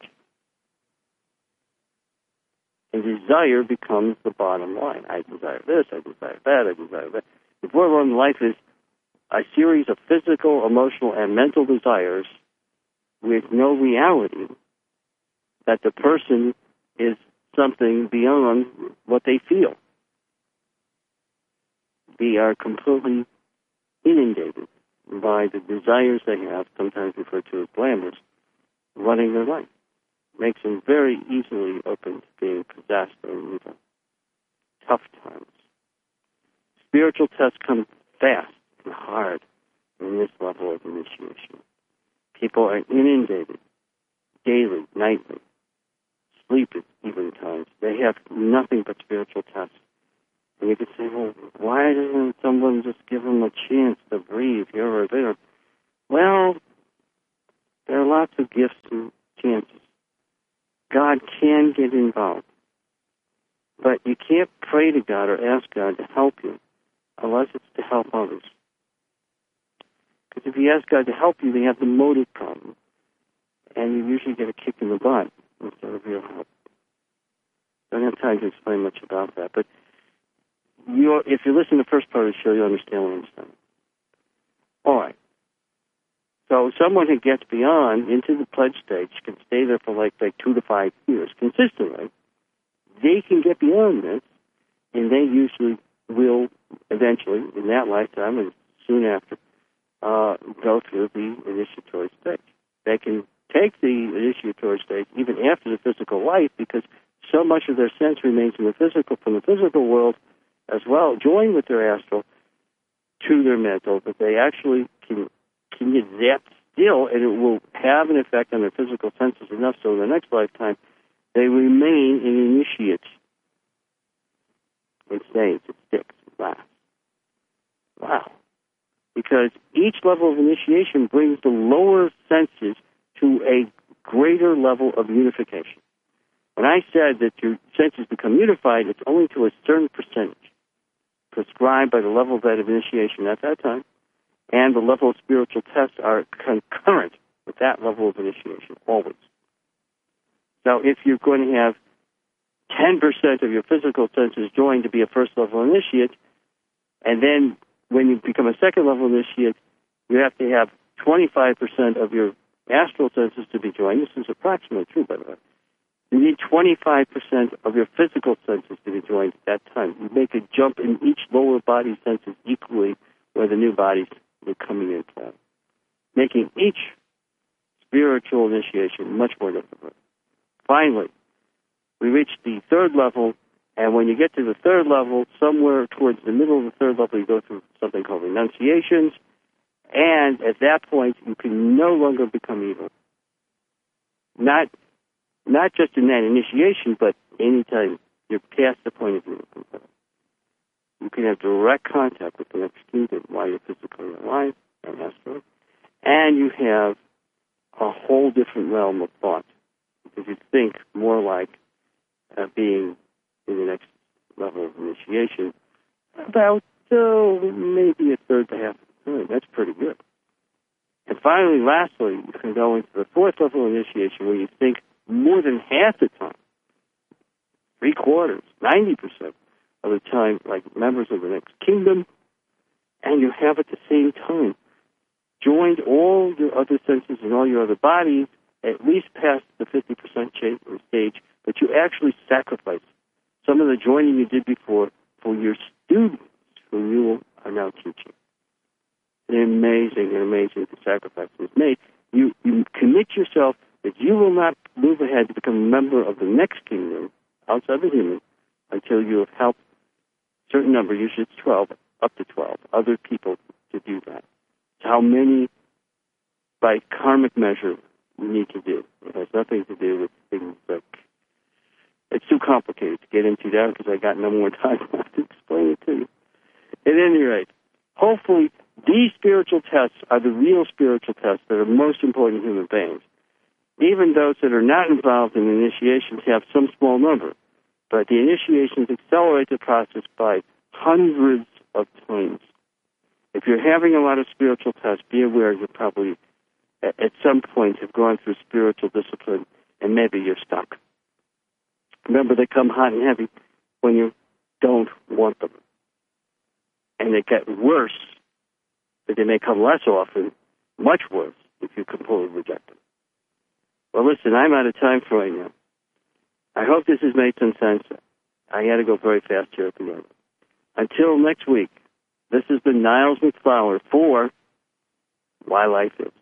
A: And desire becomes the bottom line. I desire this, I desire that, I desire that. The bottom line life is a series of physical, emotional, and mental desires with no reality that the person is something beyond what they feel. They are completely inundated by the desires they have, sometimes referred to as glamours, running their life. Makes them very easily open to being possessed or evil. Tough times. spiritual tests come fast and hard in this level of initiation. People are inundated daily, nightly, sleeping even times. They have nothing but spiritual tests. And you could say, well, why doesn't someone just give them a chance to breathe here or there? Well, there are lots of gifts and chances. God can get involved. But you can't pray to God or ask God to help you unless it's to help others. Because if you ask God to help you, they have the motive problem. And you usually get a kick in the butt instead of real help. I don't have time to explain much about that. But if you listen to the first part of the show, you'll understand what I'm saying. All right. So someone who gets beyond into the pledge stage can stay there for like 2 to 5 years consistently. They can get beyond this, and they usually will eventually, in that lifetime and soon after, go through the initiatory stage. They can take the initiatory stage even after the physical life because so much of their sense remains in the physical, from the physical world as well, join with their astral to their mental, but they actually can get zapped still, and it will have an effect on their physical senses enough so in the next lifetime they remain in initiates. It stays, it sticks, it lasts. Wow. Because each level of initiation brings the lower senses to a greater level of unification. When I said that your senses become unified, it's only to a certain percentage prescribed by the level of that initiation at that time, and the level of spiritual tests are concurrent with that level of initiation, always. So if you're going to have 10% of your physical senses joined to be a first-level initiate, and then when you become a second-level initiate, you have to have 25% of your astral senses to be joined. This is approximately true, by the way. You need 25% of your physical senses to be joined at that time. You make a jump in each lower body senses equally where the new bodies are coming in from, making each spiritual initiation much more difficult. Finally, we reach the third level, and when you get to the third level, somewhere towards the middle of the third level, you go through something called renunciations, and at that point, you can no longer become evil. Not just in that initiation, but anytime you're past the point of evil. You can have direct contact with the next kingdom while you're physically alive and astral, and you have a whole different realm of thought, because you think more like being in the next level of initiation about maybe a third to half of the time. That's pretty good. And finally, lastly, you can go into the fourth level of initiation where you think more than half the time, 3/4, 90% of the time, like members of the next kingdom, and you have at the same time joined all your other senses and all your other bodies at least past the 50% stage, but you actually sacrifice some of the joining you did before for your students who you are now teaching. Amazing sacrifice is made. You commit yourself that you will not move ahead to become a member of the next kingdom outside the human until you have helped a certain number, usually it's 12, up to 12, other people to do that. So how many, by karmic measure, you need to do. It has nothing to do with things like, it's too complicated to get into that because I got no more time to explain it to you. At any rate, hopefully these spiritual tests are the real spiritual tests that are most important in human beings. Even those that are not involved in initiations have some small number, but the initiations accelerate the process by hundreds of times. If you're having a lot of spiritual tests, be aware you probably at some point have gone through spiritual discipline and maybe you're stuck. Remember, they come hot and heavy when you don't want them. And they get worse, but they may come less often, much worse, if you completely reject them. Well, listen, I'm out of time for right now. I hope this has made some sense. I had to go very fast here at the end. Until next week, this has been Niles McFlower for Why Life Is.